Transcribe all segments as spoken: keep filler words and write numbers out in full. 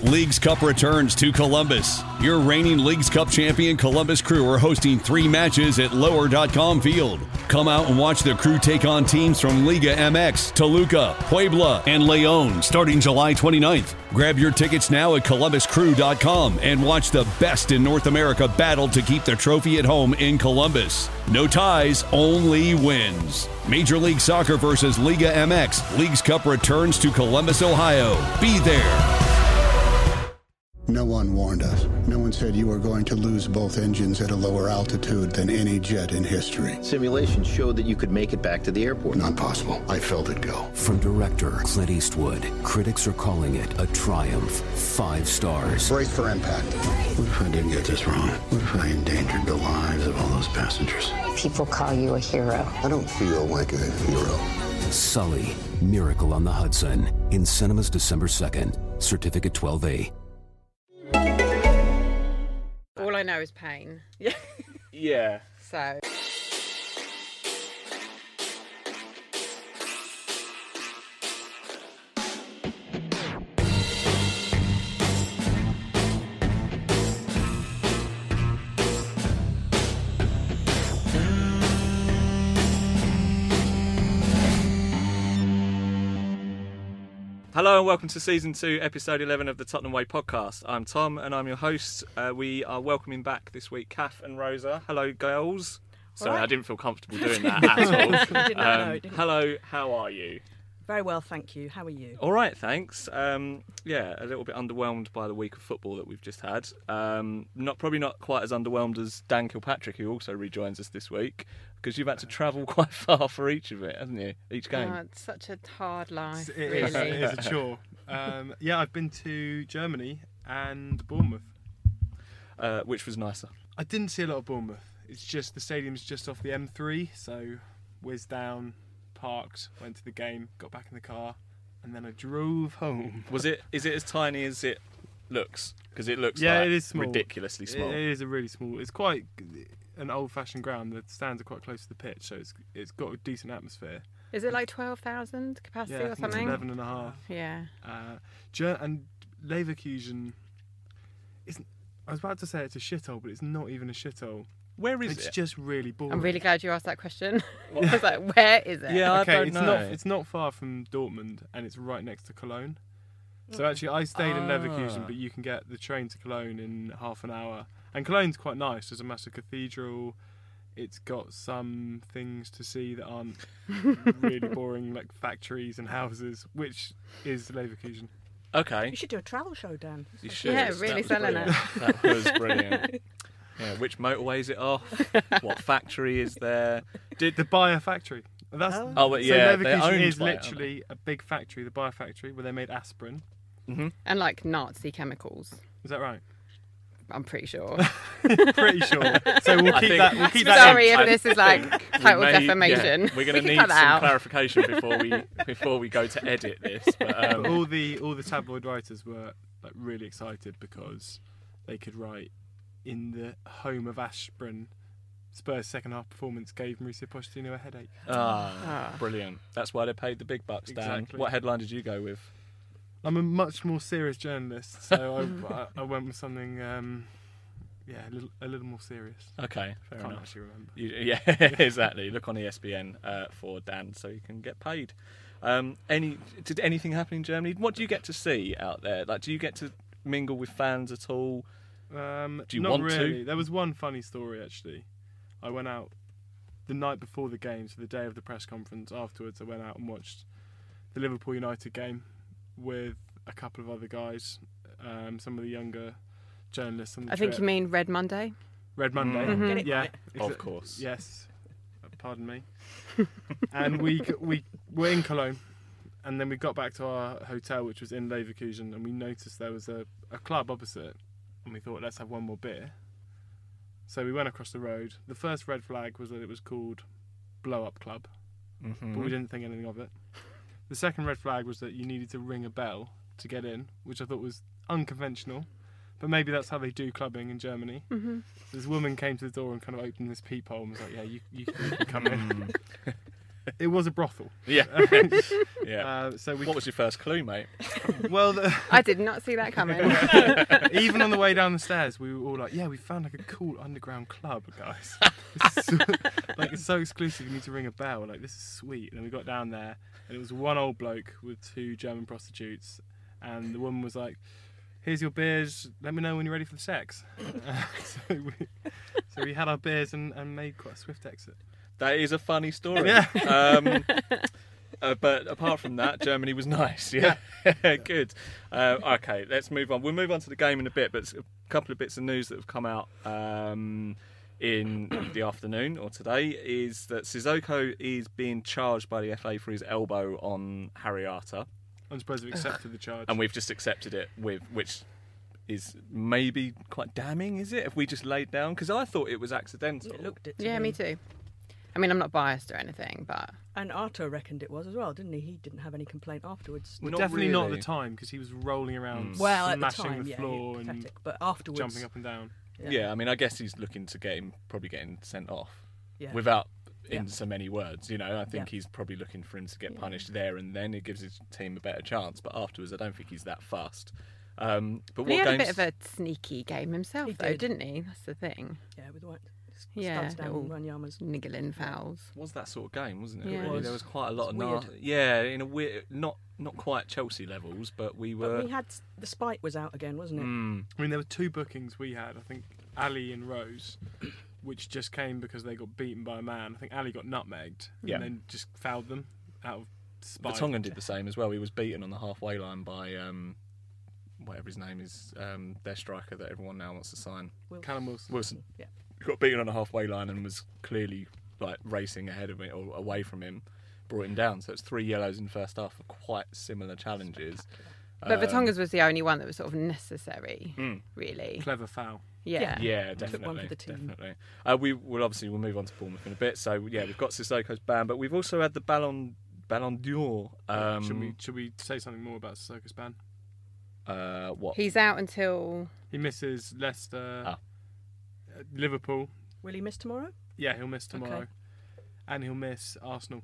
Leagues Cup returns to Columbus. Your reigning Leagues Cup champion Columbus Crew are hosting three matches at lower dot com Field. Come out and watch the Crew take on teams from Liga M X, Toluca, Puebla, and León starting July twenty-ninth. Grab your tickets now at columbus crew dot com and watch the best in North America battle to keep the trophy at home in Columbus. No ties, only wins. Major League Soccer versus Liga M X. Leagues Cup returns to Columbus, Ohio. Be there. No one warned us. No one said you were going to lose both engines at a lower altitude than any jet in history. Simulations showed that you could make it back to the airport. Not possible. I felt it go. From director Clint Eastwood, critics are calling it a triumph. Five stars. Brace for impact. What if I did get this wrong? What if I endangered the lives of all those passengers? People call you a hero. I don't feel like a hero. Sully, Miracle on the Hudson. In cinemas December second. Certificate twelve A. All I know is pain. Yeah. Yeah. So. Hello and welcome to Season two, Episode eleven of the Tottenham Way podcast. I'm Tom and I'm your host. Uh, we are welcoming back this week Kath and Rosa. Hello, girls. Sorry, right. I didn't feel comfortable doing that at all. Did not know, didn't hello, how are you? Very well, thank you. How are you? All right, thanks. Um, yeah, a little bit underwhelmed by the week of football that we've just had. Um, not probably not quite as underwhelmed as Dan Kilpatrick, who also rejoins us this week, because you've had to travel quite far for each of it, haven't you? Each game. Oh, it's such a hard life, It really. is, it is a chore. Um, yeah, I've been to Germany and Bournemouth. Uh, which was nicer? I didn't see a lot of Bournemouth. It's just the stadium's just off the M three, so whizzed down, parked, went to the game, got back in the car, and then I drove home. Was it? Is it as tiny as it looks? Because it looks yeah, like it is small. ridiculously small. It is a really small. It's quite an old-fashioned ground. The stands are quite close to the pitch, so it's it's got a decent atmosphere. Is it like twelve thousand capacity Yeah, I or think it's something? eleven and a half. Yeah. Uh, Ger- and Leverkusen isn't. I was about to say it's a shithole, but it's not even a shithole. Where is it's it? It's just really boring. I'm really glad you asked that question. I was like, where is it? Yeah, okay, I don't it's know. not. It's not far from Dortmund, and it's right next to Cologne. So actually, I stayed in Leverkusen, Ah. but you can get the train to Cologne in half an hour. And Cologne's quite nice. There's a massive cathedral. It's got some things to see that aren't really boring, like factories and houses, which is Leverkusen. Okay. You should do a travel show, Dan. You should. Yeah, really That was selling brilliant. That was brilliant. Yeah, which motorway is it off? What factory is there? Did the Bayer factory? That's, Oh. Oh, but so yeah, they're Leverkusen owned is by it, aren't literally a big factory, the Bayer factory, where they made aspirin. Mm-hmm. And like Nazi chemicals. Is that right? I'm pretty sure. Pretty sure. So we'll I keep think- that. We'll keep that. Sorry in. if this is like We total may- defamation. yeah, we're going We to can need cut some that out. clarification before we before we go to edit this. But, um, But all the all the tabloid writers were like really excited because they could write, in the home of aspirin, Spurs' second half performance gave Mauricio Pochettino a headache. ah, Ah. brilliant. That's why they paid the big bucks, Dan. Exactly. What headline did you go with? I'm a much more serious journalist, so I, I, I went with something, um, yeah, a little a little more serious. Okay, fair Can't enough. actually remember. You, yeah, exactly. Look on E S P N uh, for Dan so you can get paid. Um, any did anything happen in Germany? What do you get to see out there? Like, do you get to mingle with fans at all? Um, Do you not want to? really. There was one funny story actually. I went out the night before the game, so the day of the press conference. Afterwards, I went out and watched the Liverpool United game with a couple of other guys, um, some of the younger journalists on the I think trip. you mean Red Monday. Red Monday. Mhm. Get it Yeah, right. Of exa- course. Yes. Pardon me. And we we were in Cologne, and then we got back to our hotel, which was in Leverkusen, and we noticed there was a, a club opposite, and we thought, let's have one more beer. So we went across the road. The first red flag was that it was called Blow Up Club, Mm-hmm. but we didn't think anything of it. The second red flag was that you needed to ring a bell to get in, which I thought was unconventional, but maybe that's how they do clubbing in Germany. Mm-hmm. This woman came to the door and kind of opened this peephole and was like, yeah, you, you, can, you can come in. it was a brothel. Yeah. yeah. Uh, so we, what was your first clue, mate? Well, the, I did not see that coming. even on the way down the stairs, we were all like, "Yeah, we found like a cool underground club, guys. This is so, like it's so exclusive. You need to ring a bell. Like this is sweet." And then we got down there, and it was one old bloke with two German prostitutes, and the woman was like, "Here's your beers. Let me know when you're ready for the sex." Uh, so, we, so we had our beers and, and made quite a swift exit. That is a funny story. Yeah. Um, uh, but apart from that, Germany was nice. Yeah, good. Uh, okay, let's move on. We'll move on to the game in a bit, but a couple of bits of news that have come out um, in the afternoon or today is that Sissoko is being charged by the F A for his elbow on Harry Arter. I'm supposed to have accepted the charge. And we've just accepted it, with which is maybe quite damning, is it? If we just laid down? Because I thought it was accidental. It looked it. To Yeah, me too. I mean, I'm not biased or anything, but And Arto reckoned it was as well, didn't he? He didn't have any complaint afterwards. Well, Not definitely not at really. the time because he was rolling around, Well, at the smashing time, the yeah, floor he- and pathetic. But afterwards, jumping up and down. Yeah. I mean, I guess he's looking to get him, probably getting sent off. Yeah. Without, in Yeah. so many words, you know, I think Yeah. he's probably looking for him to get Yeah. punished there and then. It gives his team a better chance, but afterwards, I don't think he's that fast. Um, but he what had games? a bit of a sneaky game himself, He though, did. didn't he? That's the thing. Yeah, with what? Yeah, Studs down little Wanyama's. niggling fouls. was that sort of game, wasn't it? Yeah. It Really? was. There was quite a lot It's of weird. na- yeah, in a weird, not not quite Chelsea levels, but we were. But we had the spite was out again, wasn't it? Mm, I mean, there were two bookings we had. I think Ali and Rose, which just came because they got beaten by a man. I think Ali got nutmegged Yeah. and then just fouled them out of spite. Vertonghen did the same as well. He was beaten on the halfway line by um, whatever his name is, um, their striker that everyone now wants to sign, Wilson. Callum Wilson. Wilson. Yeah. He got beaten on the halfway line and was clearly like racing ahead of it or away from him, brought him down. So it's three yellows in the first half for quite similar challenges. But Um, Vertonghen's was the only one that was sort of necessary, Mm. really. Clever foul. Yeah. Yeah, Took one definitely. for the team. Definitely. Uh, we will obviously we'll move on to Bournemouth in a bit. So yeah, we've got Sissoko's ban, but we've also had the Ballon Ballon d'Or. Um, should we should we say something more about Sissoko's ban? Uh, what? He's out until He misses Leicester, Ah. uh, Liverpool. Will he miss tomorrow? Yeah, he'll miss tomorrow, Okay. and he'll miss Arsenal.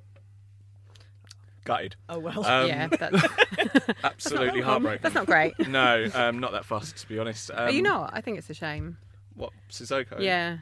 Gutted. Oh well. Um, yeah. That's, Absolutely heartbroken. that's not great. No, um, not that fussed to be honest. Um, Are you not? I think it's a shame. What Sissoko? Yeah.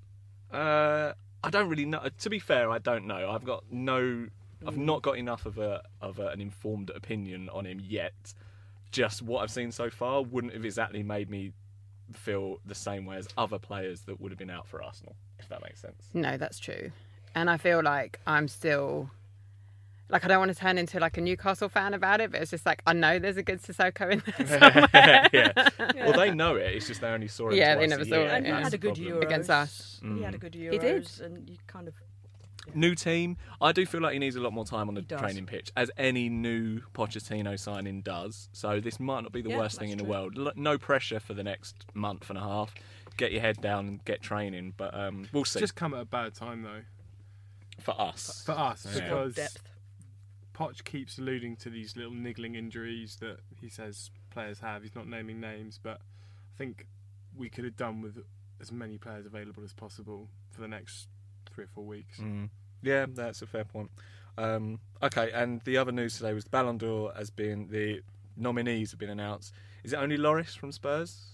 Uh, I don't really know. To be fair, I don't know. I've got no. I've not got enough of a of a, an informed opinion on him yet. Just what I've seen so far wouldn't have exactly made me feel the same way as other players that would have been out for Arsenal, if that makes sense. No, that's true. And I feel like I'm still like I don't want to turn into like a Newcastle fan about it, but it's just like I know there's a good Sissoko in there somewhere. yeah. Well, they know it. It's just they only saw it. Yeah, they twice never a saw year. it, and he yeah. had a good That's the Euros problem. Against us. He had a good Euros, He did. and you kind of New team. I do feel like he needs a lot more time on the He does. training pitch, as any new Pochettino signing does. So this might not be the Yeah, worst thing in that's the true. world. L- No pressure for the next month and a half. Get your head down and get training. But um, we'll see. Just come at a bad time though for us. for us Yeah. because depth. Poch keeps alluding to these little niggling injuries that he says players have. He's not naming names, but I think we could have done with as many players available as possible for the next three or four weeks. Mm. Yeah, that's a fair point. Um, okay, and the other news today was the Ballon d'Or has been the nominees have been announced. Is it only Loris from Spurs?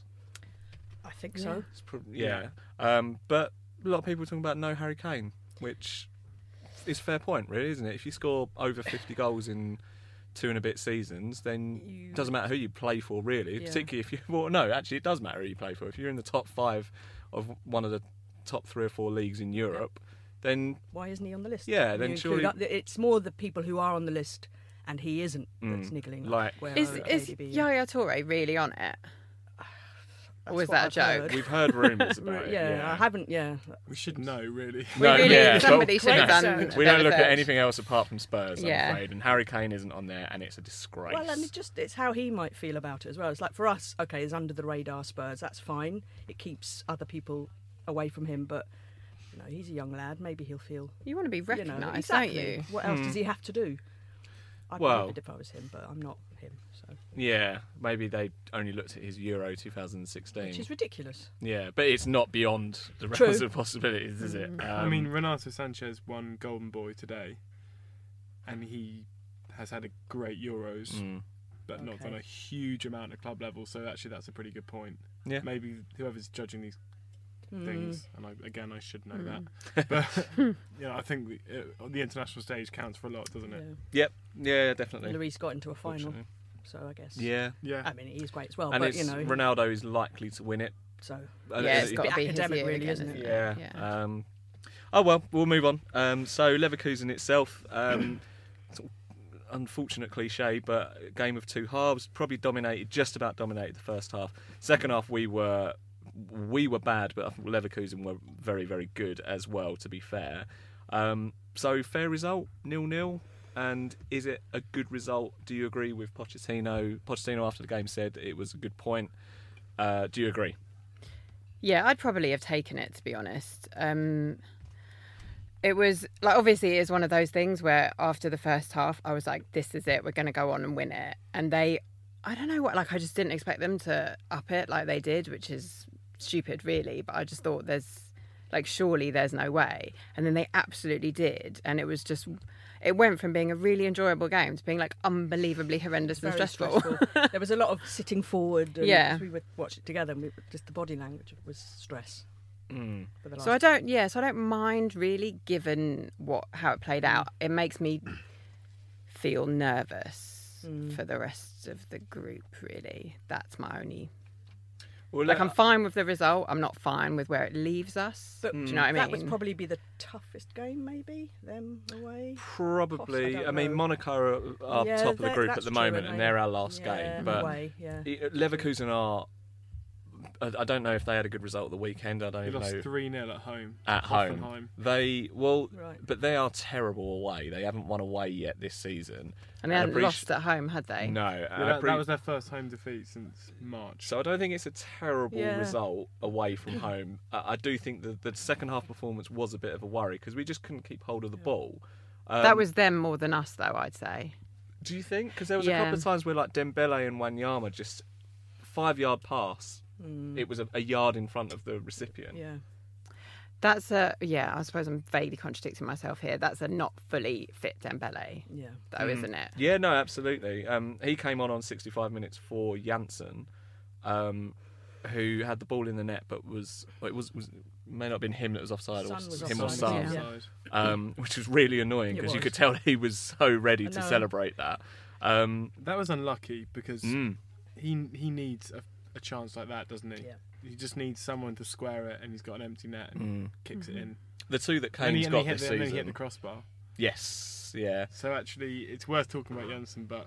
I think so. It's prob- yeah, Um, but a lot of people are talking about no Harry Kane, which is a fair point, really, isn't it? If you score over fifty goals in two and a bit seasons, then You- it doesn't matter who you play for, really. Yeah. Particularly if you, well, no, actually, it does matter who you play for. If you're in the top five of one of the top three or four leagues in Europe, then Why isn't he on the list? Yeah, You then include surely- up the- it's more the people who are on the list and he isn't Mm, that's niggling. like- where Is are is K D B? Yaya Toure really on it? That's or is what that a I've joke? heard. we've heard rumours Right, about it. yeah, Yeah, I haven't. Yeah, We should know, really. We No, really, yeah, somebody but- should have Great done. research. a We don't bit look of at research. anything else apart from Spurs, I'm Yeah. afraid. And Harry Kane isn't on there, and it's a disgrace. well, and it just it's how he might feel about it as well. It's like for us, okay, it's under the radar Spurs. That's fine. It keeps other people away from him, but you know, he's a young lad. Maybe he'll feel You want to be you know, recognised, exactly. don't you? What else does he have to do? I'd Well- well, if I was him, but I'm not him, so Yeah, maybe they only looked at his Euro twenty sixteen. which is ridiculous. Yeah, but it's not beyond the True. realms of possibilities, is it? Um, I mean, Renato Sanchez won Golden Boy today, and he has had a great Euros, Mm. but not Okay. done a huge amount at club level. So actually, that's a pretty good point. Yeah. Maybe whoever's judging these Mm. things, and I, again, I should know Mm. that, but you know, I think the, uh, the international stage counts for a lot, doesn't it? Yep. Yeah, definitely. Lloris got into a final, Fortunately. so I guess. Yeah. Yeah. I mean, he's great as well, And but it's, you know, Ronaldo is likely to win it. so Uh, Yeah, is it's it- got to bit be his academic, year really, again, isn't it? Yeah. Yeah. Um, oh well, we'll move on. Um, so Leverkusen itself, um, sort of unfortunate cliche, but a game of two halves. Probably dominated, just about dominated the first half. Second half, we were we were bad, but I think Leverkusen were very, very good as well. To be fair, um, so fair result, nil nil. And is it a good result? Do you agree with Pochettino? Pochettino after the game said it was a good point. Uh, do you agree? Yeah, I'd probably have taken it, to be honest. Um, it was, like, obviously it is one of those things where after the first half, I was like, this is it, we're going to go on and win it. And they, I don't know what, like, I just didn't expect them to up it like they did, which is stupid, really. But I just thought there's, like, surely there's no way. And then they absolutely did. And it was just, it went from being a really enjoyable game to being, like, unbelievably horrendous and very stressful. stressful. There was a lot of sitting forward. And Yeah. as we would watch it together, and we, just the body language was stress. Mm. For the last So I don't, yeah, so I don't mind really, given what how it played out. It makes me feel nervous Mm. for the rest of the group. Really, that's my only. Well, Like, let- I'm fine with the result. I'm not fine with where it leaves us. But Do you know what I mean? that would probably be the toughest game, maybe, them away. Probably. I I, don't mean, know. Monaco are, are Yeah, top of the that- group at that's the true, moment, aren't and they? they're our last Yeah, game. in But a way, yeah. it- Leverkusen are. I I don't know if they had a good result at the weekend. I don't We even lost know. three nil at home. At home, Hoffenheim. they well, Right. but they are terrible away. They haven't won away yet this season. and they I hadn't appreci- lost at home, had they? No, Yeah, and I that, pre- that was their first home defeat since March. so I don't think it's a terrible Yeah. result away from home. I, I do think that the second half performance was a bit of a worry because we just couldn't keep hold of the ball. Um, That was them more than us, though. I'd say. Do you think? Because there was a Yeah. couple of times where like Dembele and Wanyama just five yard pass. It was a, a yard in front of the recipient. Yeah. That's a yeah. I suppose I'm vaguely contradicting myself here. That's a not fully fit Dembele, Yeah. though, isn't it? Yeah, no, absolutely. Um, he came on on sixty-five minutes for Janssen, um, who had the ball in the net, but was well, it was, was may not have been him that was offside, or Son was him or offside, Son, yeah. Offside. um, which was really annoying It because you was. could tell he was so ready I to know. celebrate that. Um, That was unlucky because mm, he he needs a, a chance like that, doesn't he? Yeah. He just needs someone to square it, and he's got an empty net and mm. kicks it in. The two that And he, Kane's and he got hit this the, and then he hit season. the crossbar. Yes, yeah. So actually, it's worth talking about Janssen, but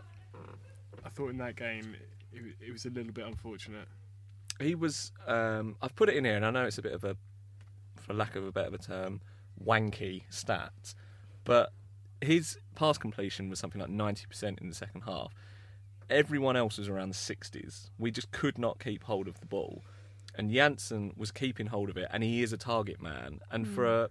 I thought in that game it, it was a little bit unfortunate. He was. Um, I've put it in here, and I know it's a bit of a, for lack of a better term, wanky stat, but his pass completion was something like ninety percent in the second half. Everyone else was around the sixties. We just could not keep hold of the ball, and Janssen was keeping hold of it, and he is a target man. And for a,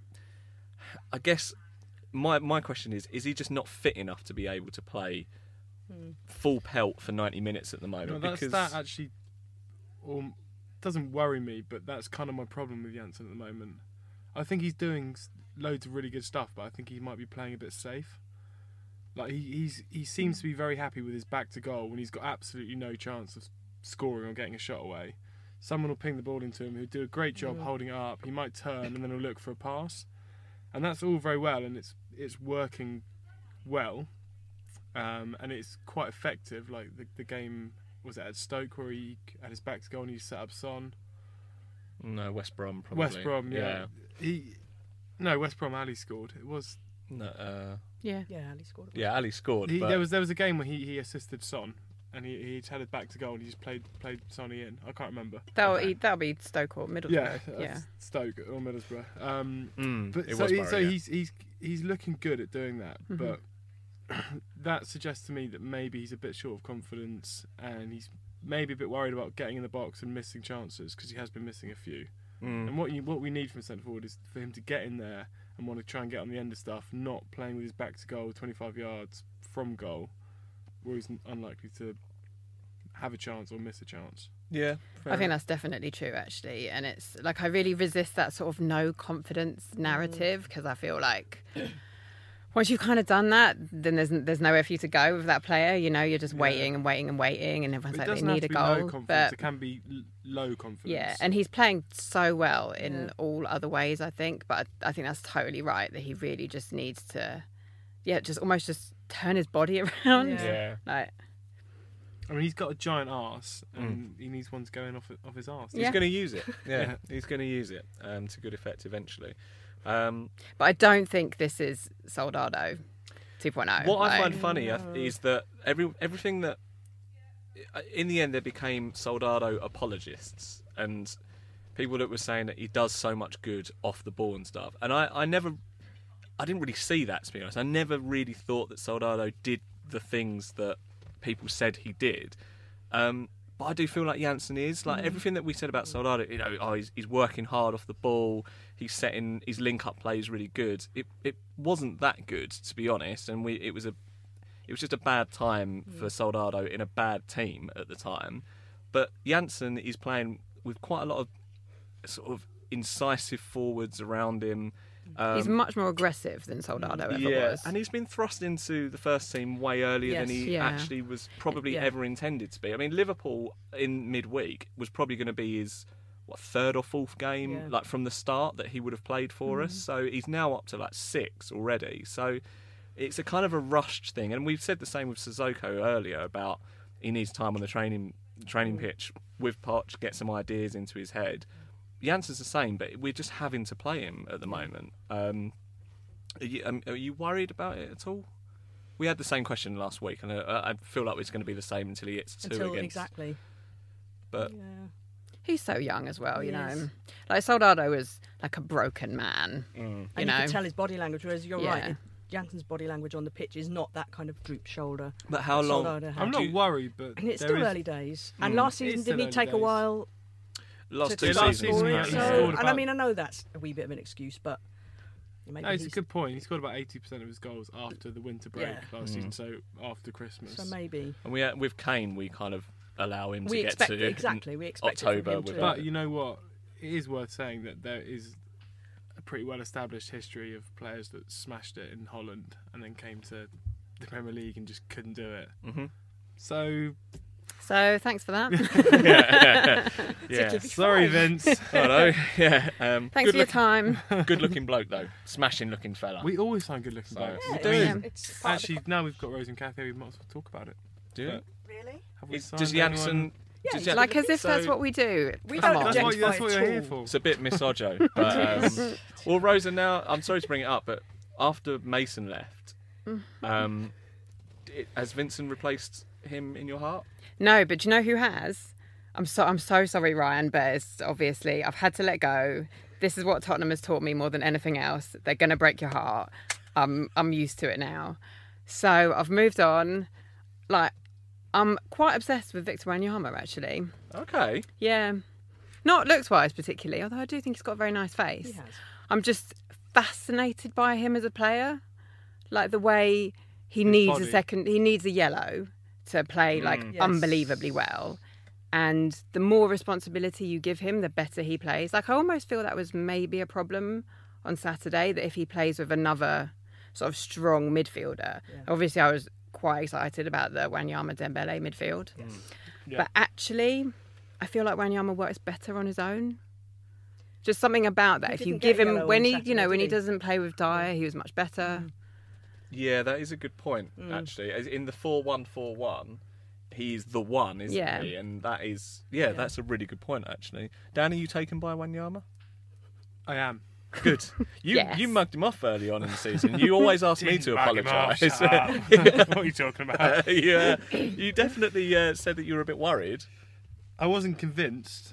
I guess, my my question is: is he just not fit enough to be able to play full pelt for ninety minutes at the moment? No, that's, because that actually um, doesn't worry me, but that's kind of my problem with Janssen at the moment. I think he's doing s- loads of really good stuff, but I think he might be playing a bit safe. Like he he's he seems to be very happy with his back to goal when he's got absolutely no chance of scoring or getting a shot away. Someone will ping the ball into him who'll do a great job holding it up. He might turn and then he'll look for a pass, and that's all very well, and it's it's working well, um, and it's quite effective. Like the the game was it at Stoke where he had his back to goal and he set up Son. no, West Brom probably. West Brom, yeah. He no West Brom. Ali scored. It was No, uh, Yeah. Yeah, Ali scored. yeah, Ali scored. he, but there was there was a game where he, he assisted Son, and he he had his back to goal and he just played played Sonny in. I can't remember. That'll e- that'll be Stoke or Middlesbrough. Yeah, Yeah. that's Stoke or Middlesbrough. Um, Mm, but it so was he, Borough, so yeah. he's he's he's looking good at doing that, Mhm. but that suggests to me that maybe he's a bit short of confidence and he's maybe a bit worried about getting in the box and missing chances because he has been missing a few. Mm. And what you what we need from centre forward is for him to get in there and want to try and get on the end of stuff, not playing with his back to goal, twenty-five yards from goal, where he's unlikely to have a chance or miss a chance. Yeah, I think that's definitely true, actually. And it's like I really resist that sort of no confidence narrative because I feel like once you've kind of done that, then there's there's nowhere for you to go with that player. You know, you're just waiting Yeah. and waiting and waiting, and everyone's It like, they doesn't have need to a be goal. low confidence. But It can be l- low confidence. yeah, and he's playing so well in Yeah. all other ways, I think. But I, I think that's totally right that he really just needs to, yeah, just almost just turn his body around. Yeah. Yeah. Like, I mean, he's got a giant arse, and he needs one to go in off off his arse. He's Yeah. going to use it. Yeah, Yeah. he's going to use it um, to good effect eventually. Um, but I don't think this is Soldado two point oh. What I like- find funny uh, is that every everything that in the end there became Soldado apologists and people that were saying that he does so much good off the ball and stuff. And I, I never, I didn't really see that, to be honest. I never really thought that Soldado did the things that people said he did. Um, but I do feel like Janssen is like everything that we said about Soldado. You know, oh, he's, he's working hard off the ball. He's setting his link-up plays really good. It it wasn't that good, to be honest, and we it was a it was just a bad time for Soldado in a bad team at the time. But Janssen is playing with quite a lot of sort of incisive forwards around him. Um, He's much more aggressive than Soldado ever yeah, was. and he's been thrust into the first team way earlier Yes. than he Yeah. actually was probably Yeah. ever intended to be. I mean, Liverpool in midweek was probably going to be his what third or fourth game, Yeah. like from the start that he would have played for us. So he's now up to like six already. So it's a kind of a rushed thing, and we've said the same with Sissoko earlier about he needs time on the training training pitch with Poch, get some ideas into his head. Janssen's the same, but we're just having to play him at the moment. Um, are, you, um, are you worried about it at all? We had the same question last week, and uh, I feel like it's going to be the same until he hits two Until against. exactly. But Yeah. He's so young as well, you He know. is. Like Soldado was like a broken man. mm. You And know, you can tell his body language, whereas you're Yeah. right. it- Janssen's body language on the pitch is not that kind of droop shoulder. but how long? Soldado had. I'm Do not you- worried, but And it's there still is- early days. And Mm. last It is season, still didn't he early take a days. while Last to, two to start last seasons. season, scoring? he So, scored and I about- mean, I know that's a wee bit of an excuse, but maybe No, it's a he's- good point. He scored about eighty percent of his goals after the winter break Yeah. last Mm. season, so after Christmas. So maybe And we with Kane, we kind of allow him we to get expect to exactly. We expect it October from him with to- But you know what? It is worth saying that there is a pretty well-established history of players that smashed it in Holland and then came to the Premier League and just couldn't do it. Mhm. So, so thanks for that. yeah, yeah. Particularly sorry, fine. Vince. I know. Yeah. Um, Thanks good for your look- time. Good looking bloke though, smashing looking fella. We always find good-looking So- blokes. Yeah, We it's, do. um, it's part of Actually, now we've got Rose and Cathy, we might as well talk about it. Do you? But the- really? have we Is- signed does anyone? Janssen? Yeah, does he's Jan- Like as if that's so- what we do. We Come don't on. That's what, objectify that's what at you're here all. for. It's a bit misogyno. But, um, well, Rosa, now I'm sorry to bring it up, but after Mason left, um, it, has Vincent replaced him in your heart? No, but do you know who has? I'm so I'm so sorry, Ryan, but it's obviously I've had to let go. This is what Tottenham has taught me more than anything else. They're going to break your heart. Um, I'm used to it now. So I've moved on. Like, I'm quite obsessed with Victor Wanyama, actually. Okay. Yeah. Not looks-wise particularly, although I do think he's got a very nice face. He has. I'm just fascinated by him as a player. Like the way he His needs body. a second, he needs a yellow to play like Mm. Yes. unbelievably well. And the more responsibility you give him, the better he plays. Like I almost feel that was maybe a problem on Saturday, that if he plays with another sort of strong midfielder. Yeah. Obviously I was quite excited about the Wanyama Dembele midfield. Yeah. But actually, I feel like Wanyama works better on his own. Just something about that. He if you didn't give get him yellow when on he, Saturday, you know, when did he he? doesn't play with Dyer, he was much better. Yeah, that is a good point, Mm. actually. As in the four one four one, he's the one, isn't Yeah. he? And that is, yeah, Yeah. that's a really good point, actually. Dan, are you taken by Wanyama? I am. Good. You Yes. you mugged him off early on in the season. You always ask me Didn't to bug him off, apologise. shut up. What are you talking about? you, uh, you definitely uh, said that you were a bit worried. I wasn't convinced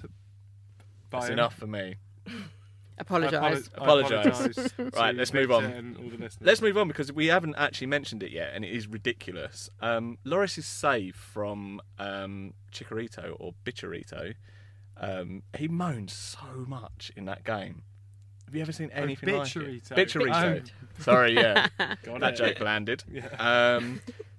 by That's him. enough for me. Apologise. I Apologise. apologise Right, to let's move Victor on. and all the listeners. Let's move on because we haven't actually mentioned it yet, and it is ridiculous. Um, Loris's save from um, Chicharito or Bichirito, um, he moaned so much in that game. Have you ever seen anything like it? Bichirito. Bichirito. Oh. Sorry, yeah, Got that it. joke landed. Yeah. Um,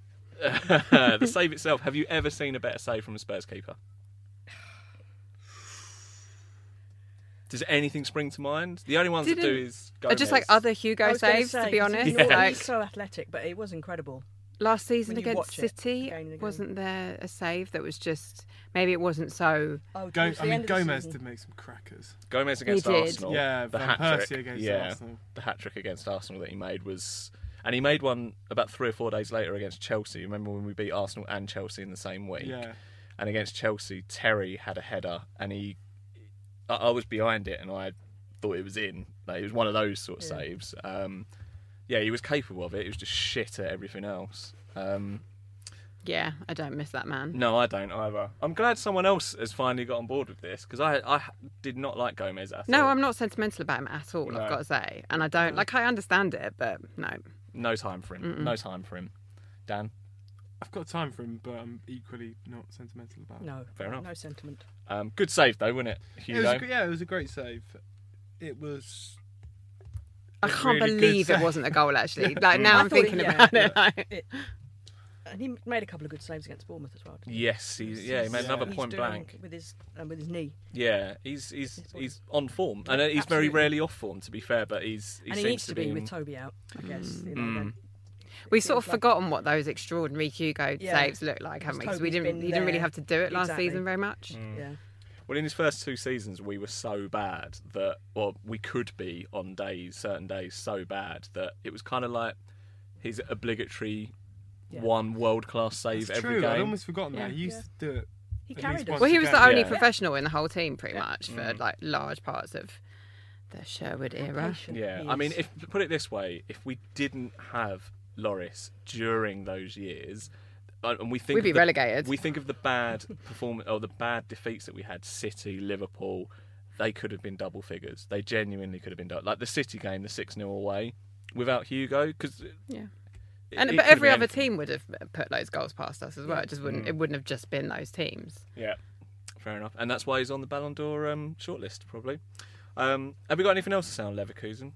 the save itself. Have you ever seen a better save from a Spurs keeper? Does anything spring to mind? The only ones that do Didn't- is Are Gomez. just like other I Hugo was gonna saves, say, to be 'cause honest. He's, Yeah. he's Like so athletic, but it was incredible. last season when you against watch it City, again and again. wasn't there a save that was just maybe it wasn't so. Oh, Go, towards I the mean, end of the Gomez season. did make some crackers. Gomez against He did. Arsenal. Yeah, the Van hat Persie trick. against yeah, Arsenal. the hat trick against Arsenal that he made was, and he made one about three or four days later against Chelsea. Remember when we beat Arsenal and Chelsea in the same week? Yeah. And against Chelsea, Terry had a header, and he, I, I was behind it, and I thought it was in. Like, it was one of those sort of Yeah. saves. Um, yeah, he was capable of it. He was just shit at everything else. Um, Yeah, I don't miss that man. no, I don't either. I'm glad someone else has finally got on board with this because I, I did not like Gomez at No, all. I'm not sentimental about him at all. No. I've got to say, and I don't like. I understand it, but no. No time for him. Mm-mm. No time for him. Dan? I've got time for him, but I'm equally not sentimental about it. No, Fair enough. no sentiment. Um, good save though, wasn't it, It Hugo? was, a- yeah, it was a great save. It was. I a can't really good believe it save. wasn't a goal. Actually, like now I I'm thought it- thinking yeah. about it. Like, It, and he made a couple of good saves against Bournemouth as well. didn't he? Yes, he, yeah, he made Yeah. another He's point doing blank. with his um, with his knee, Yeah, he's he's That's what he's on form, and uh, he's very Absolutely. rarely off form. To be fair, but he's he and seems he needs to be in- with Toby out. I guess. You know, Mm. then we've it sort of seems like- forgotten what those extraordinary Hugo Yeah. saves look like, haven't we? Because we Toby's didn't, been he didn't really there. have to do it last Exactly. season very much. Mm. Yeah. Well, in his first two seasons, we were so bad that, or we could be on days, certain days, so bad that it was kind of like his obligatory Yeah. one world class save That's every true. I'd game. almost forgotten that. He used Yeah. to do it. He at carried least us. once Well, he a was game. the only Yeah. professional in the whole team, pretty Yeah. much, for Mm. like large parts of the Sherwood era. Patient Yeah, he I mean, is. if put it this way, if we didn't have Loris during those years, uh, and we think We'd of be the- relegated. we think of the bad performance or the bad defeats that we had, City, Liverpool, they could have been double figures. They genuinely could have been double. Like the City game, the six nil away, without Hugo, because Yeah. And it but could every be other anything. team would have put those goals past us as well. It just wouldn't. Mm. It wouldn't have just been those teams. Yeah, fair enough. And that's why he's on the Ballon d'Or um, shortlist, probably. Um, have we got anything else to say on Leverkusen?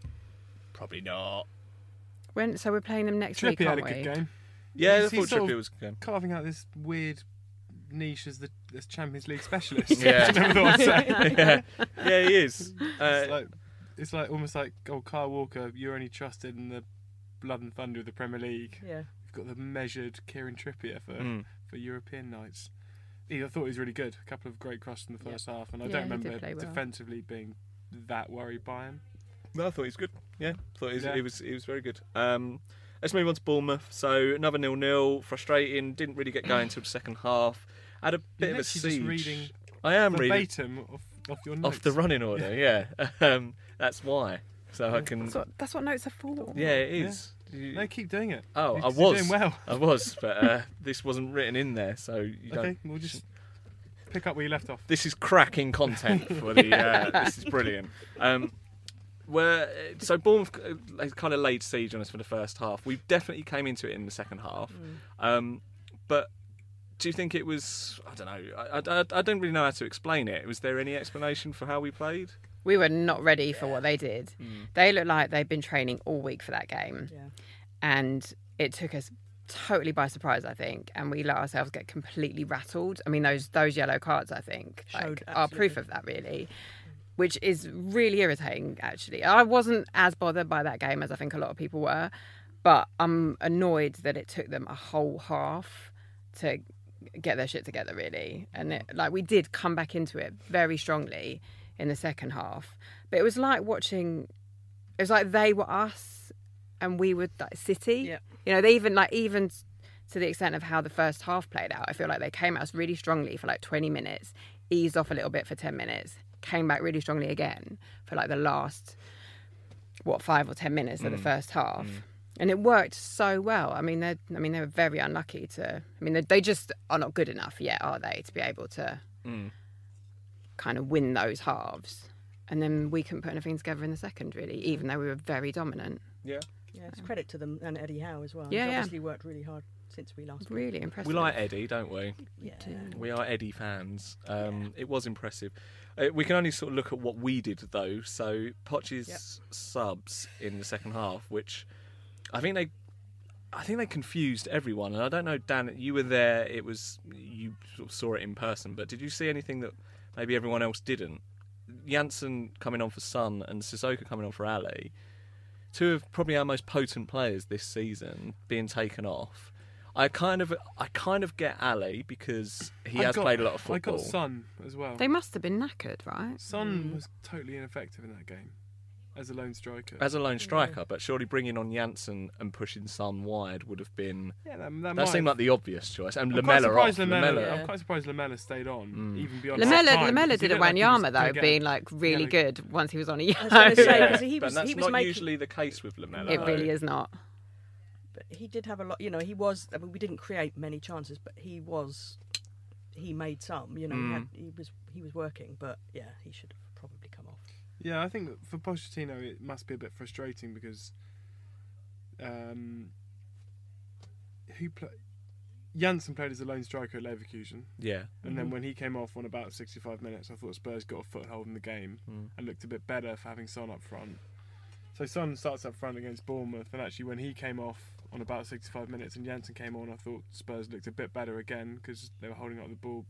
Probably not. When so we're playing them next week, Trippier had aren't a good we? game. Yeah, I He's- thought he's sort Trippier of was good. Carving out this weird niche as the as Champions League specialist. Yeah. I never thought I'd say. yeah. yeah, he is. It's Uh, like it's like almost like oh, Kyle Walker. You're only trusted in the blood and thunder of the Premier League. Yeah. You've got the measured Kieran Trippier for Mm. for European nights. He, I thought he was really good. A couple of great crosses in the first half, and I Yeah, don't he did remember play well. defensively being that worried by him. No, I thought he was good. Yeah, thought he was, Yeah. he was he was very good. Um, let's move on to Bournemouth. So another nil nil, frustrating. Didn't really get going until the second half. Had a bit You're of a literally siege. just reading I am reading verbatim off, off your notes. off the running order. Yeah, um, that's why. So I can. That's what, that's what notes are for. Yeah, it is. You- No, keep doing it. Oh, You're- I you're was. doing well. I was, but uh, this wasn't written in there, so you don't. Okay, we'll just pick up where you left off. This is cracking content for the. Uh, this is brilliant. Um, where so Bournemouth uh, they kind of laid siege on us for the first half. We definitely came into it in the second half, um, but do you think it was? I don't know. I, I, I don't really know how to explain it. Was there any explanation for how we played? We were not ready for what they did. They looked like they'd been training all week for that game. Yeah. And it took us totally by surprise, I think. And we let ourselves get completely rattled. I mean, those those yellow cards, I think, Showed, like, are proof of that, really. Which is really irritating, actually. I wasn't as bothered by that game as I think a lot of people were. But I'm annoyed that it took them a whole half to get their shit together, really. And it, like we did come back into it very strongly in the second half, but it was like watching. It was like they were us, and we were like City. Yeah. You know, they even like even to the extent of how the first half played out. I feel like they came at us really strongly for like twenty minutes, eased off a little bit for ten minutes, came back really strongly again for like the last what five or ten minutes of the first half. And it worked so well. I mean, they I mean, they were very unlucky to. I mean, they, they just are not good enough yet, are they, to be able to Mm. kind of win those halves. And then we couldn't put anything together in the second, really, even though we were very dominant. Yeah. Yeah, it's credit to them and Eddie Howe as well. Yeah, He's yeah. obviously worked really hard since we last. Really impressive. We like Eddie, don't we? Yeah. We are Eddie fans. Um, It was impressive. Uh, we can only sort of look at what we did, though. So Poch's Yep. subs in the second half, which I think they, I think they confused everyone. And I don't know, Dan, you were there. It was you sort of saw it in person, but did you see anything that maybe everyone else didn't? Janssen coming on for Son and Sissoko coming on for Ali, two of probably our most potent players this season being taken off. I kind of, I kind of get Ali because he I has got, played a lot of football. I got Son as well. They must have been knackered, right? Son Mm. was totally ineffective in that game as a lone striker. As a lone striker, but surely bringing on Janssen and pushing Son wide would have been. yeah, that, that, That might seemed have- like the obvious choice. And I'm quite Lamella off. surprised Lamella. Lamella. Yeah. I'm quite surprised Lamella stayed on, Mm. even beyond Lamella, half-time, Lamella because he did at looked like he was Wanyama gonna though, get- being like really Yeah. good once he was on a I was going to say, Yeah, because he but was, that's he was not making... usually the case with Lamella. It No. really is not. But he did have a lot, you know, he was, I mean, we didn't create many chances, but he was, he made some, you know, he, had, he was he was working, but yeah, he should have probably come off. Yeah, I think that for Pochettino it must be a bit frustrating because um, who play Janssen played as a lone striker at Leverkusen, Yeah. and then when he came off on about sixty-five minutes, I thought Spurs got a foothold in the game Mm. and looked a bit better for having Son up front. So Son starts up front against Bournemouth, and actually when he came off on about sixty-five minutes and Janssen came on, I thought Spurs looked a bit better again because they were holding up the ball.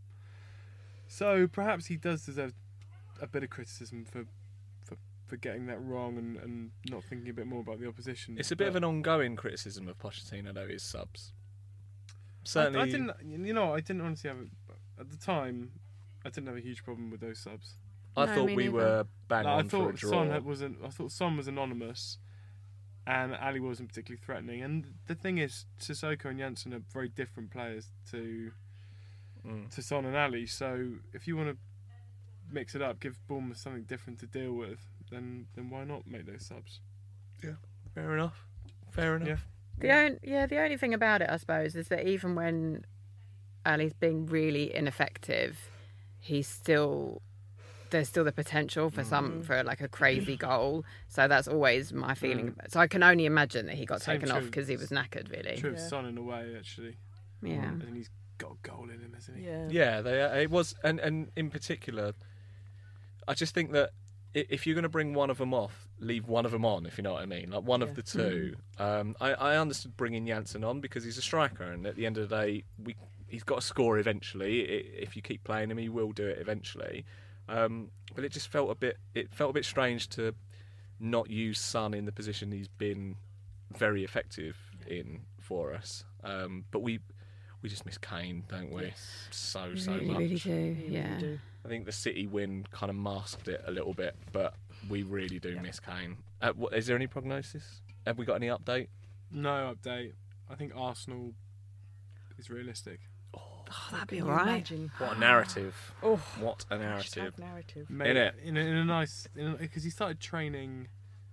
So perhaps he does deserve a bit of criticism for for, for getting that wrong and, and not thinking a bit more about the opposition. It's a bit But of an ongoing criticism of Pochettino, though, his subs. I, Certainly. I didn't, you know, I didn't honestly have a, at the time. I didn't have a huge problem with those subs. I No, thought me we neither. were bang Like, I on for a thought draw. Son had- wasn't. I thought Son was anonymous, and Ali wasn't particularly threatening. And the thing is, Sissoko and Janssen are very different players to Mm. to Son and Ali. So if you want to mix it up, give Bournemouth something different to deal with, then then why not make those subs? Fair enough. Fair enough. Yeah. The only, yeah, the only thing about it, I suppose, is that even when Ali's being really ineffective, he's still there's still the potential for some for like a crazy goal. So that's always my feeling. Mm. So I can only imagine that he got Same taken off true. because he was knackered, really. True of Yeah. Son in a way, actually. Yeah. And then he's got a goal in him, hasn't he? Yeah. Yeah, they, it was, and, and in particular, I just think that i- if you're going to bring one of them off, leave one of them on, if you know what I mean. Like one Yeah. of the two. Um, I, I understood bringing Janssen on because he's a striker, and at the end of the day, we he's got to score eventually. I- If you keep playing him, he will do it eventually. Um, but it just felt a bit, it felt a bit strange to not use Son in the position he's been very effective in for us. Um, but we we just miss Kane, don't we? Yes. So We so really, much. really do. We really Yeah. do. I think the City win kind of masked it a little bit, but we really do miss Kane. Uh, what, is there any prognosis? Have we got any update? No update. I think Arsenal is realistic. Oh, that'd be Can all you right. imagine? What a narrative! Oh, What a hashtag narrative! narrative. Maybe Innit? in a, in a nice because he started training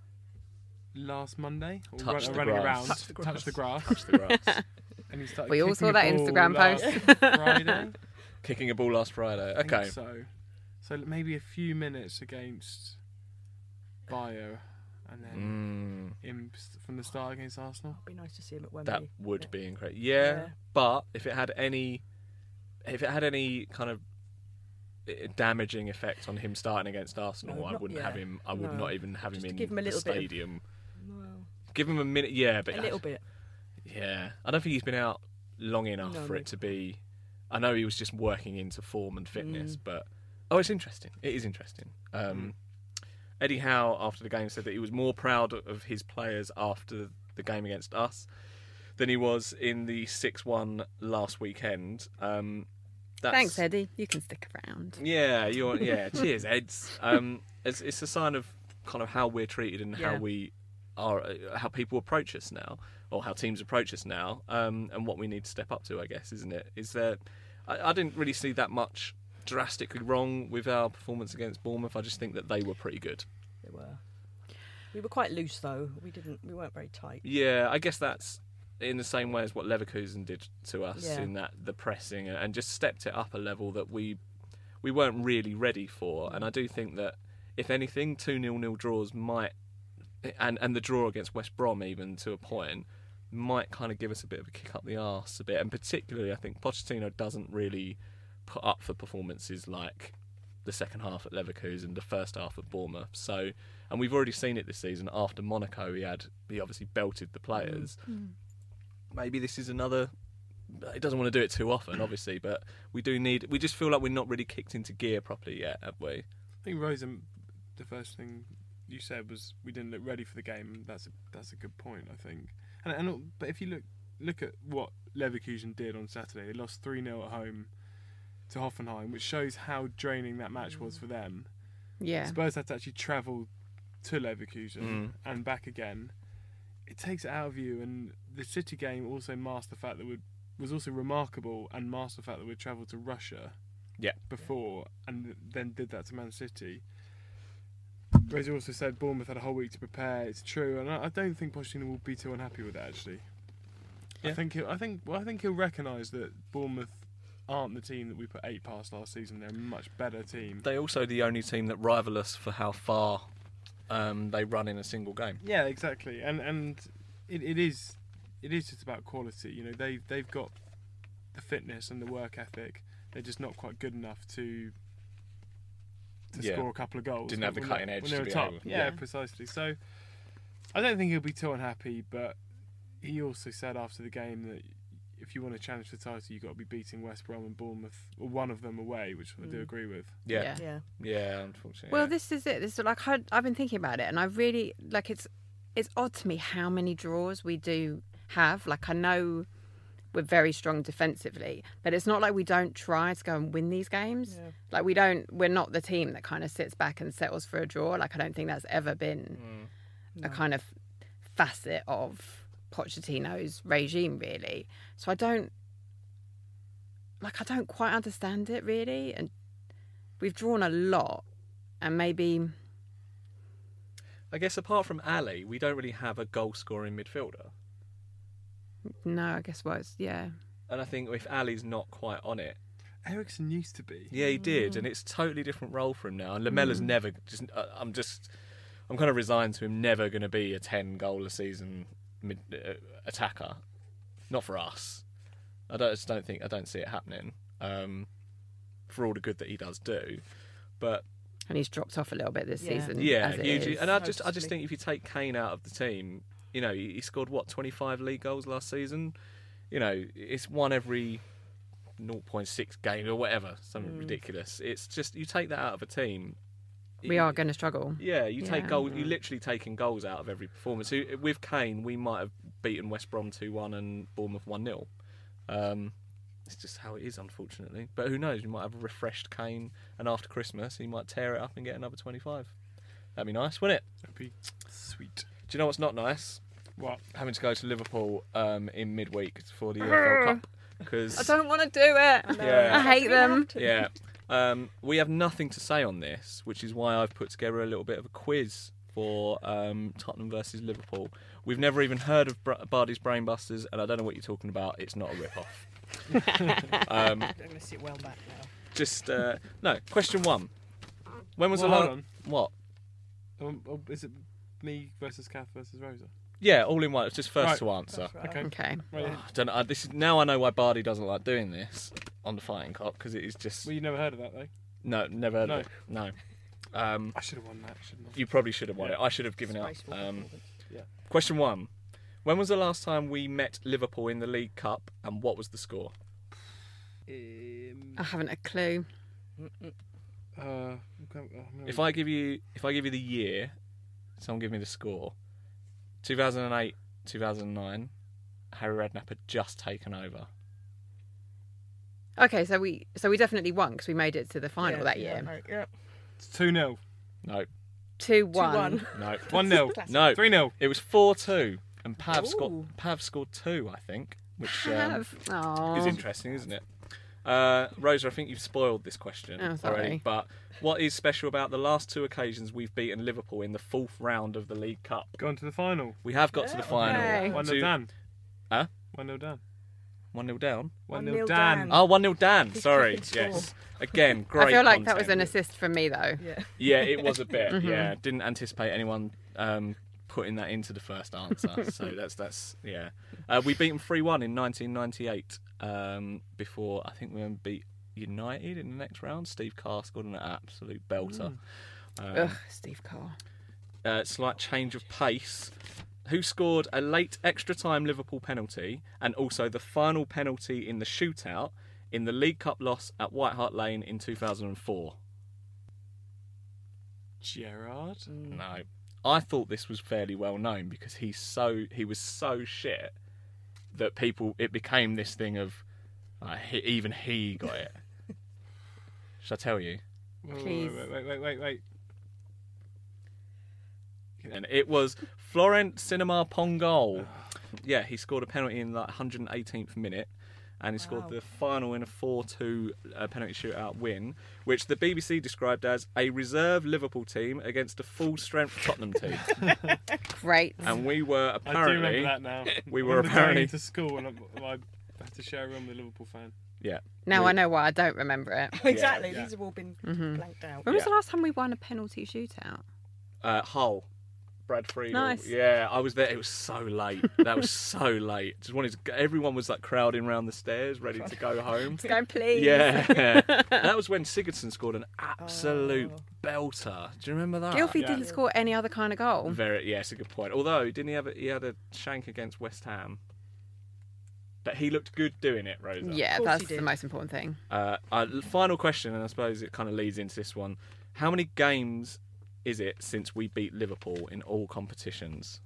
last Monday, or Touch run, the running grass. around, Touch the touch the grass, Touch the grass. and he started. We all kicking saw a that ball Instagram last post. Friday. Kicking a ball last Friday. I think Okay. so. So maybe a few minutes against Bayer, and then Mm, him from the start against Arsenal. It'd be nice to see him at Wembley. that would Yeah. be incredible. Yeah, Yeah. but if it had any, if it had any kind of eh, damaging effect on him starting against Arsenal, No, I not- wouldn't yeah. have him. I would No. not even have Just him to in give him a the little bit of- stadium. Well, Give him a minute. Yeah, but a little bit. Yeah, I don't think he's been out long enough No, for no. it to be. I know he was just working into form and fitness, Mm. but oh, it's interesting. It is interesting. Um, Eddie Howe, after the game, said that he was more proud of his players after the game against us than he was in the six one last weekend. Um, that's, Thanks, Eddie. You can stick around. Yeah, you're. Yeah, cheers, Eds. Um, it's, it's a sign of kind of how we're treated and how Yeah. we are, uh, how people approach us now, or how teams approach us now, um, and what we need to step up to. I guess, isn't it? Is there? I, I didn't really see that much drastically wrong with our performance against Bournemouth. I just think that they were pretty good. They were. We were quite loose though. We didn't. We weren't very tight. Yeah, I guess that's in the same way as what Leverkusen did to us Yeah. in that the pressing and just stepped it up a level that we we weren't really ready for. And I do think that if anything, two nil-nil draws might, and and the draw against West Brom even to a point, might kind of give us a bit of a kick up the arse a bit. And particularly, I think Pochettino doesn't really put up for performances like the second half at Leverkusen, the first half at Bournemouth. So, and we've already seen it this season. After Monaco, he had he obviously belted the players. Maybe this is another. He doesn't want to do it too often, obviously, but we do need. We just feel like we're not really kicked into gear properly yet, have we? I think Rosa, the first thing you said was we didn't look ready for the game. That's a, that's a good point, I think. And, and but if you look look at what Leverkusen did on Saturday, they lost three nil at home to Hoffenheim, which shows how draining that match was for them. Yeah. Spurs had to actually travel to Leverkusen Mm. and back again. It takes it out of you, and the City game also masked the fact that we was also remarkable and masked the fact that we travelled to Russia Yeah. before and then did that to Man City. Rosa also said Bournemouth had a whole week to prepare. It's true, and I I don't think Pochettino will be too unhappy with that. Actually, Yeah. I think he'll, I think well, I think he'll recognise that Bournemouth aren't the team that we put eight past last season. They're a much better team. They're also the only team that rival us for how far um, they run in a single game. Yeah, exactly, and and it, it is it is just about quality. You know, they they've got the fitness and the work ethic. They're just not quite good enough to to Yeah. score a couple of goals. Didn't have the when cutting they're- edge when to they're be top. able- Yeah, yeah. precisely. So I don't think he'll be too unhappy, but he also said after the game that if you want to challenge the title, you've got to be beating West Brom and Bournemouth, or one of them away, which I do Mm. agree with. Yeah. Yeah. Yeah, unfortunately. Well, yeah. this is it. This is like I, I've been thinking about it, and I really like it's. It's odd to me how many draws we do have. Like I know we're very strong defensively, but it's not like we don't try to go and win these games. Yeah. Like we don't. We're not the team that kind of sits back and settles for a draw. Like I don't think that's ever been Mm. a kind of facet of Pochettino's regime, really. So I don't. Like I don't quite understand it really, and we've drawn a lot, and maybe. I guess apart from Ali, we don't really have a goal-scoring midfielder. No, I guess was yeah. And I think if Ali's not quite on it, Ericsson used to be. yeah, he did, and it's a totally different role for him now. And Lamella's never just. Uh, I'm just. I'm kind of resigned to him never going to be a ten goal a season mid, uh, attacker. Not for us. I don't. I just don't think. I don't see it happening. Um, for all the good that he does do, but And he's dropped off a little bit this Yeah. season. yeah, as it hugely. is. And I just, I just Noticeably. think if you take Kane out of the team, you know, he, he scored what twenty-five league goals last season. You know, it's one every zero point six game or whatever, something ridiculous. It's just you take that out of a team. we are going to struggle. Yeah, you take Yeah. goals. You're literally taking goals out of every performance. Who- With Kane, we might have beaten West Brom two one and Bournemouth one nil. Um, it's just how it is, unfortunately. But who knows? We might have a refreshed Kane, and after Christmas, he might tear it up and get another twenty-five. That'd be nice, wouldn't it? That'd be sweet. Do you know what's not nice? What? Having to go to Liverpool um, in midweek for the U F L Cup. Because I don't want to do it. Yeah. I hate them. yeah, um, we have nothing to say on this, which is why I've put together a little bit of a quiz for um, Tottenham versus Liverpool. We've never even heard of Br- Bardi's Brainbusters, and I don't know what you're talking about. It's not a rip-off. um, I'm going to sit well back now. just uh, no. Question one: When was Well, the hold last? on. What? Um, oh, is it me versus Kath versus Rosa? Yeah, all in one. It's just first Right. to answer. That's right. Okay. Okay. Right. I don't know. This is now I know why Bardi doesn't like doing this on the Fighting Cock because it is just Well, you never heard of that though. no, never heard No. of it. No. Um, I should have won that, shouldn't I? you probably should have won Yeah. it. I should have given it up. Disgraceful Um, performance. Yeah. question one: When was the last time we met Liverpool in the League Cup, and what was the score? Um, I haven't a clue. uh, I'm going- oh, I'm If gonna- I give you, if I give you the year, someone give me the score. two thousand eight, two thousand nine. Harry Redknapp had just taken over. Okay, so we so we definitely won because we made it to the final Yeah, that yeah, year. right, yeah. It's two nil. No, Two two one. one. no, one nil. no. three nil. It was four two, and Pav Ooh. scored. Pav scored two, I think, which um, Have. is Oh. interesting, isn't it? Uh, Rosa, I think you've spoiled this question Oh, sorry. already. But what is special about the last two occasions we've beaten Liverpool in the fourth round of the League Cup? Gone to the final. We have got to the final. Okay. one Two- nil Dan. Huh? one nil Dan. one nil down. one One nil nil Dan. Dan. Oh, one nil Dan. His Sorry. cricket score. Yes. Again, great. I feel like that was an content. assist from me though. Yeah. Yeah, it was a bit. Mhm. Yeah, didn't anticipate anyone um, putting that into the first answer. So that's that's yeah. Uh, we beat them three one in nineteen ninety-eight. Um, before I think we beat United in the next round. Steve Carr scored an absolute belter. Um, Ugh, Steve Carr. uh, slight change of pace. Who scored a late extra time Liverpool penalty and also the final penalty in the shootout in the League Cup loss at White Hart Lane in two thousand four? Gerrard? No. I thought this was fairly well known because he's so he was so shit that people it became this thing of uh, he, even he got it. Should I tell you? Please. Wait, wait, wait, wait, wait. And it was Florent Cinema Pongol. Yeah, he scored a penalty in like one hundred eighteenth minute, and he scored Wow. the final in a four two uh, penalty shootout win, which the B B C described as a reserve Liverpool team against a full-strength Tottenham team. Great. And we were I do apparently remember that now. we I were remember apparently going to school and I, I had to share a room with a Liverpool fan. yeah. Now we- I know why I don't remember it. exactly. yeah. These have all been Mhm. blanked out. When was Yeah. the last time we won a penalty shootout? Uh, Hull. Brad Friedel. Nice. Yeah, I was there. It was so late. That was so late. Just wanted to. Go, everyone was like crowding around the stairs, ready to go home. Let's go, please. Yeah, that was when Sigurdsson scored an absolute Oh. belter. Do you remember that? Gylfi Yeah. didn't score any other kind of goal. Very. Yeah, it's a good point. Although, didn't he have? A, he had a shank against West Ham. But he looked good doing it, Rosa. Yeah, course that's he the did. most important thing. Uh, uh, final question, and I suppose it kind of leads into this one. How many games is it since we beat Liverpool in all competitions?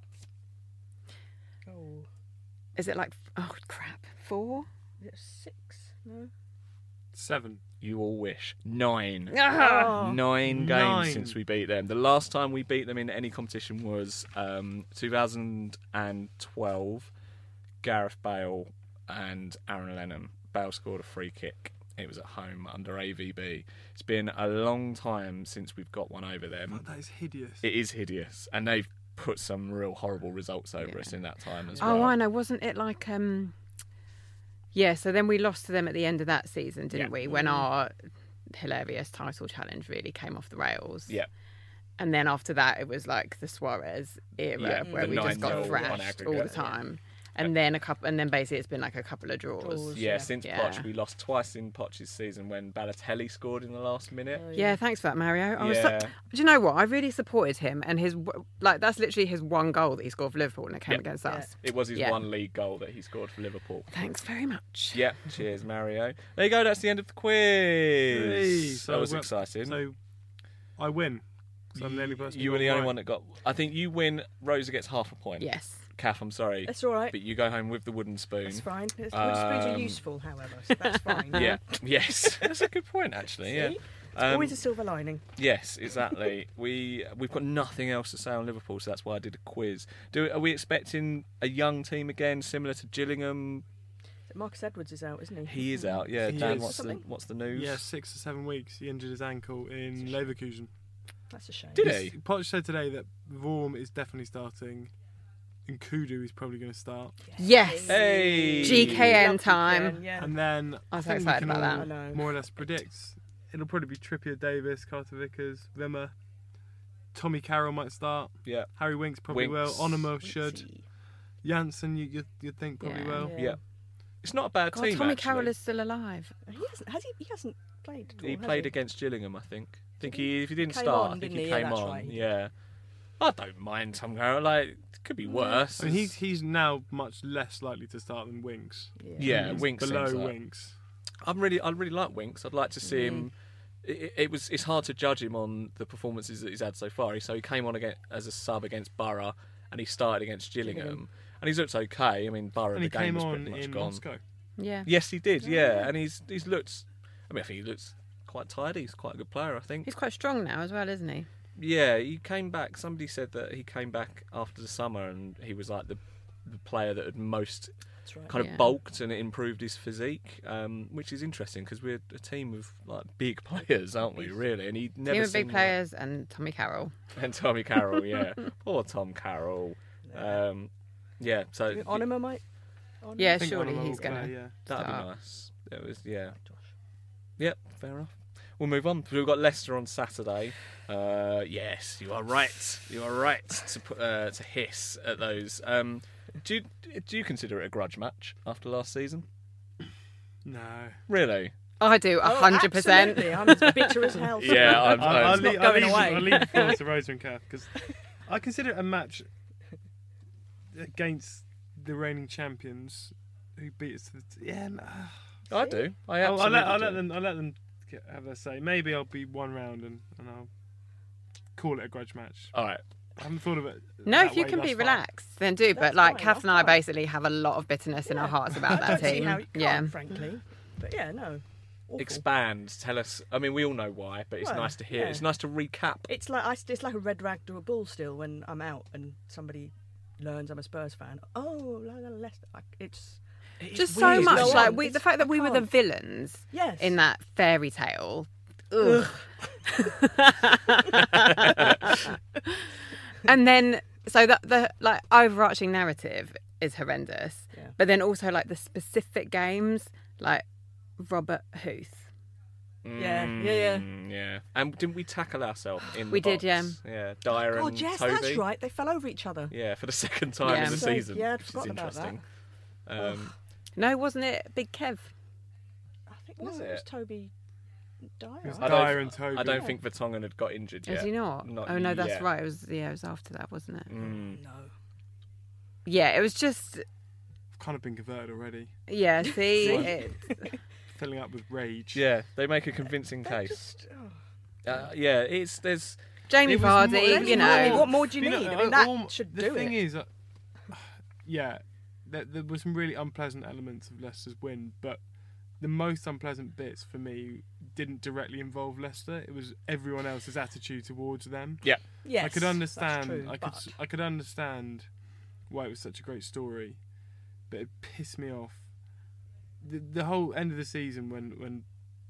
Oh, Is it like, oh crap, four? is it six? No. Seven. You all wish. Nine. Ah! Oh. Nine games Nine. since we beat them. The last time we beat them in any competition was um, two thousand twelve. Gareth Bale and Aaron Lennon. Bale scored a free kick. It was at home under A V B. It's been a long time since we've got one over them. God, that is hideous. It is hideous, and they've put some real horrible results over Yeah. us in that time as Oh, well. I know. Wasn't it like, um, yeah, so then we lost to them at the end of that season, didn't Yeah. we? When our hilarious title challenge really came off the rails. Yeah. And then after that, it was like the Suarez era Yeah, where the we just got nine nil on thrashed all the aggregate. time. And then a couple, and then basically it's been like a couple of draws. Draws. Yeah, Yeah. since Yeah. Poch, we lost twice in Poch's season when Balotelli scored in the last minute. Oh, Yeah, thanks for that, Mario. I was so, Yeah. do you know what? I really supported him, and his like that's literally his one goal that he scored for Liverpool, and it came Yeah. against Yeah. us. It was his Yeah. one league goal that he scored for Liverpool. Thanks very much. Yeah, cheers, Mario. There you go. That's the end of the quiz. Hey, that so was well- exciting. So I win. So I'm the only person. you who were the got only right. one that got. I think you win. Rosa gets half a point. Yes. Kath, I'm sorry, That's all right. but you go home with the wooden spoon. That's fine. It's, wooden spoons are Um, useful, however, so that's fine. Yeah. Yes. That's a good point, actually. Yeah. See? Um, Always a silver lining. Yes, exactly. we we've got nothing else to say on Liverpool, so that's why I did a quiz. Do are we expecting a young team again, similar to Gillingham? Marcus Edwards is out, isn't he? He is out. Yeah, He Dan. is. What's the Something? what's the news? Yeah, six or seven weeks. He injured his ankle in Leverkusen. That's a shame. Did He's- he? Poch said today that Vorm is definitely starting, and Kudu is probably going to start. Yes. Hey. G K N Love time. G K N, yeah. And then I'm I so think we excited can about all that. I know. more or less predict it'll probably be Trippier, Davis, Carter Vickers, Rimmer, Tommy Carroll might start. Yeah. Harry Winks probably Winks. will. Onimo should. Winksy. Janssen, you you you'd think probably Yeah. will. Yeah. Yeah. It's not a bad God, team. Tommy actually. Carroll is still alive. He hasn't. Has he? He hasn't played. At all, He has played he? against Gillingham, I think. I think Did he, if he didn't Came start, on, I think didn't he he? Yeah, came that's on. right. Yeah. I don't mind Tom Carroll. Like, it could be worse. I mean, he's he's now much less likely to start than Winks. yeah, He's Winks below seems like- Winks. I'm really, I really like Winks. I'd like to see Mm. him. It, it was, it's hard to judge him on the performances that he's had so far. So he came on again as a sub against Borough, and he started against Gillingham, Gillingham. and he's looked okay. I mean, Borough, And the he game came was on pretty much in gone. Moscow. Yeah. Yes, he did. Yeah, and he's he's looked. I mean, I think he looks quite tidy. He's quite a good player, I think. He's quite strong now as well, isn't he? Yeah, he came back. Somebody said that he came back after the summer, and he was like the, the player that had most That's right. kind of Yeah. bulked and it improved his physique, um, which is interesting because we're a team of like big players, aren't we? Really, and he never Team of big seemed players and Tommy Carroll. Like, and Tommy Carroll, yeah, poor Tom Carroll. Um, yeah, so Do you think Onima might. Onima? Yeah, I think surely Onimo he's will gonna. play, yeah. that'd be start. nice. It was, yeah, yep, fair enough. We'll move on. We've got Leicester on Saturday. Uh, yes, you are right. You are right to put, uh, to hiss at those. Um, do you, do you consider it a grudge match after last season? No. Really? I do, a Oh, hundred percent. absolutely. I'm as bitter as hell. Yeah, I'm, I'll, I'm, I'll, not leave, I'll, going leave, away. I'll leave the floor to Rosa and Kath because I consider it a match against the reigning champions who beat us. To the, yeah, no. I do. I I'll, absolutely I'll let, I'll do. let them. I'll let them get, have their say. Maybe I'll be one round and, and I'll call it a grudge match. All right. I haven't thought of it. No, that if you way can thus be far. relaxed, then do. But That's like, fine, Kath that's and I fine. basically have a lot of bitterness in our hearts about I that don't see team. how you can't, yeah. frankly. But yeah, no. Awful. Expand. Tell us. I mean, we all know why, but it's Well, nice to hear. yeah. It's nice to recap. It's like I, it's like a red rag to a bull still when I'm out and somebody learns I'm a Spurs fan. Oh, la, la, Leicester. Like, it's Just so weird. much. Go Like on. we, the It's- fact that I we were the can't. villains Yes. in that fairy tale. Ugh. And then, so that the like overarching narrative is horrendous, Yeah. but then also like the specific games, like Robert Huth. Yeah, yeah, yeah. Mm, yeah. And didn't we tackle ourselves in the We did, box? yeah. Yeah. Dyer God, and yes, Toby. that's right. They fell over each other. Yeah, for the second time Yeah. in the So, season. yeah, I'd which is forgotten about interesting. Um, No, wasn't it Big Kev? I think Was no, it was it? Toby Dyer. It was I Dyer don't, and Toby. I don't think Vertonghen had got injured yet. Is he not? Not oh no, that's yet. right. It was yeah, it was after that, wasn't it? Mm. No. Yeah, it was just I've kind of been converted already, yeah. See, See? it, filling up with rage. Yeah, they make a convincing They case. just, oh. Uh, yeah, it's there's. Jamie It was more- Vardy, it you was know. more- What more do you know, need? I mean, that all- should the do thing it. is, uh, yeah, there, there were some really unpleasant elements of Leicester's win, but the most unpleasant bits for me didn't directly involve Leicester. It was everyone else's attitude towards them. Yeah. Yes, I could that's understand. true, I could. but- I could understand why it was such a great story, but it pissed me off. The, the whole end of the season when when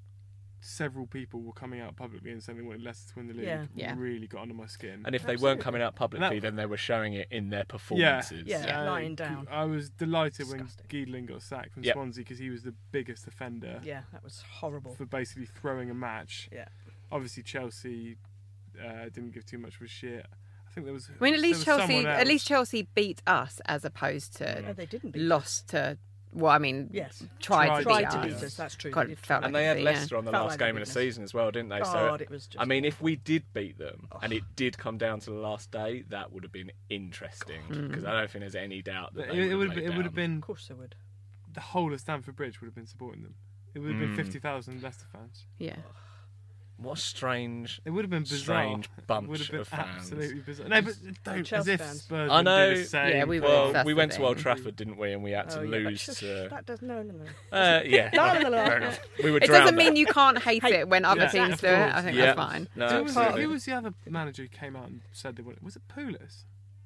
several people were coming out publicly and saying they wanted Leicester to win the league Yeah. Yeah. really got under my skin. And if they Absolutely. weren't coming out publicly, And that- then they were showing it in their performances. Yeah. Yeah. lying down. I was delighted Disgusting. when Giedling got sacked from Yep. Swansea because he was the biggest offender Yeah, that was horrible. for basically throwing a match. Yeah. Obviously, Chelsea uh, didn't give too much of a shit. I think there was. I mean, at there least was Chelsea, someone at else. least Chelsea beat us as opposed to No, they didn't beat lost to. Well, I mean, Yes. tried, Tried to Tried beat to us. beat us. That's true. God, They did it felt try. like And they had Yeah. Leicester on the Felt last like game a of the weakness. season as well, didn't they? so, God, it was just I mean, if we did beat them and it did come down to the last day, that would have been interesting because I don't think there's any doubt that It, they it would have have. It would have been. Of course they would. The whole of Stamford Bridge would have been supporting them. It would have been Mm. fifty thousand Leicester fans. Yeah. What a strange. It would have been bizarre. Strange bunch it would have been of fans. absolutely bizarre. No, but don't as Chelsea if fans. Spurs I wouldn't know. do the same. Yeah, we were. Well, That's we the went to Old thing. Trafford, didn't we? And we had to Oh, yeah, but lose shush, to. That does no, no, no. Uh, yeah, La, la, la. fair enough. We were It drowned doesn't mean out. you can't hate Hey, it when other yeah, teams of do it. I course. think Yeah. that's fine. No, Who was, the, absolutely. who was the other manager who came out and said they wanted? Was it Pulis?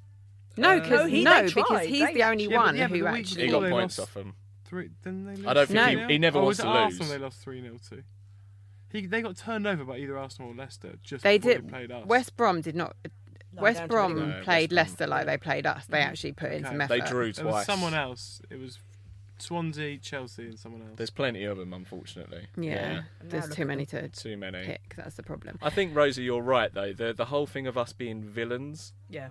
No, Uh, because No, he- no, they because tried. he's They- the only Yeah, but- one yeah, but who the week actually. He before got they points lost off him. Three, didn't they lose I don't think No. he, he never oh, wants was to it Arsenal lose. they lost three nil to? He, they got turned over by either Arsenal or Leicester just They before did. they played us. West Brom did not. Lie West down to Brom anyone. No, played West Leicester Brom. like they played us. They actually put in Okay. some They effort. drew There was twice. someone else. It was Swansea, Chelsea, and someone else. There's plenty of them, unfortunately. Yeah, And there's now too look many at to Too many. pick. That's the problem. I think Rosie, you're right though. The the whole thing of us being villains Yeah.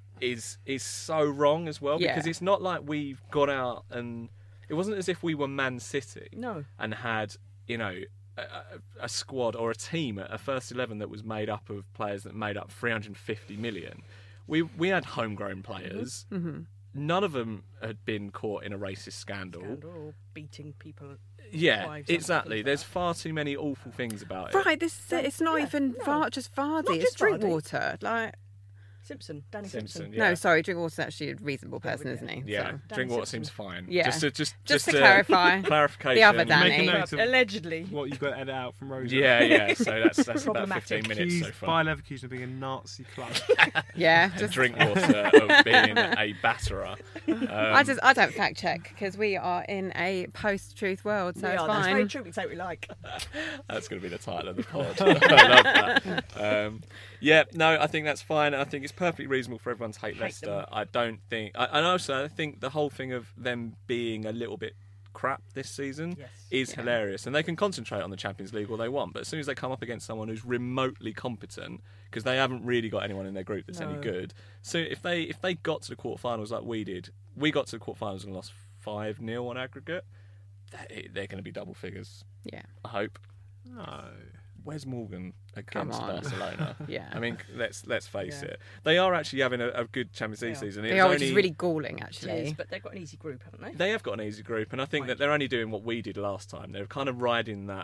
is is so wrong as well Yeah. because it's not like we've gone out and it wasn't as if we were Man City No. and had you know a, a- a squad or a team, a first eleven that was made up of players that made up three hundred fifty million. We we had homegrown players. Mm-hmm. None of them had been caught in a racist scandal. Scandal or beating people. Yeah, wives up, exactly. things There's like far too many awful things about it. Right, this is it. It's not Yeah, even no. Var- just Vardy. Not It's just Vardy. Drinkwater. Like, Simpson, Danny Simpson. Simpson, yeah. no, sorry, Drinkwater's actually a reasonable Yeah, person, yeah. isn't he? Yeah, So- Danny Drinkwater Simpson. seems fine. Yeah. just to, just, Just just to clarify. clarification. The other Make a Danny. note of Allegedly. what you've got to edit out from Rosie. Yeah, yeah. So that's that's about Problematic. fifteen minutes so Accused far. by Leverkusen of being a Nazi club. Yeah, And just Drinkwater of being a batterer. Um, I just I don't fact check because we are in a post-truth world, so we it's are. That's very fine. true. We can say what we like. That's going to be the title of the pod. I love that. Um, yeah, no, I think that's fine. I think it's perfectly reasonable for everyone to hate, Hate Leicester. them. I don't think, I, and also I think the whole thing of them being a little bit crap this season Yes. is Yeah. hilarious, and they can concentrate on the Champions League all they want. But as soon as they come up against someone who's remotely competent, because they haven't really got anyone in their group that's any No. good, so if they if they got to the quarterfinals like we did, we got to the quarterfinals and lost five nil on aggregate. They, they're going to be double figures. Yeah, I hope. No. Where's Morgan Come against on. Barcelona? yeah. I mean, let's let's face Yeah. it. They are actually having a, a good Champions League They are. season. It they was are, which is only- really galling, It actually. is, but they've got an easy group, haven't they? They have got an easy group, and I think Right. that they're only doing what we did last time. They're kind of riding that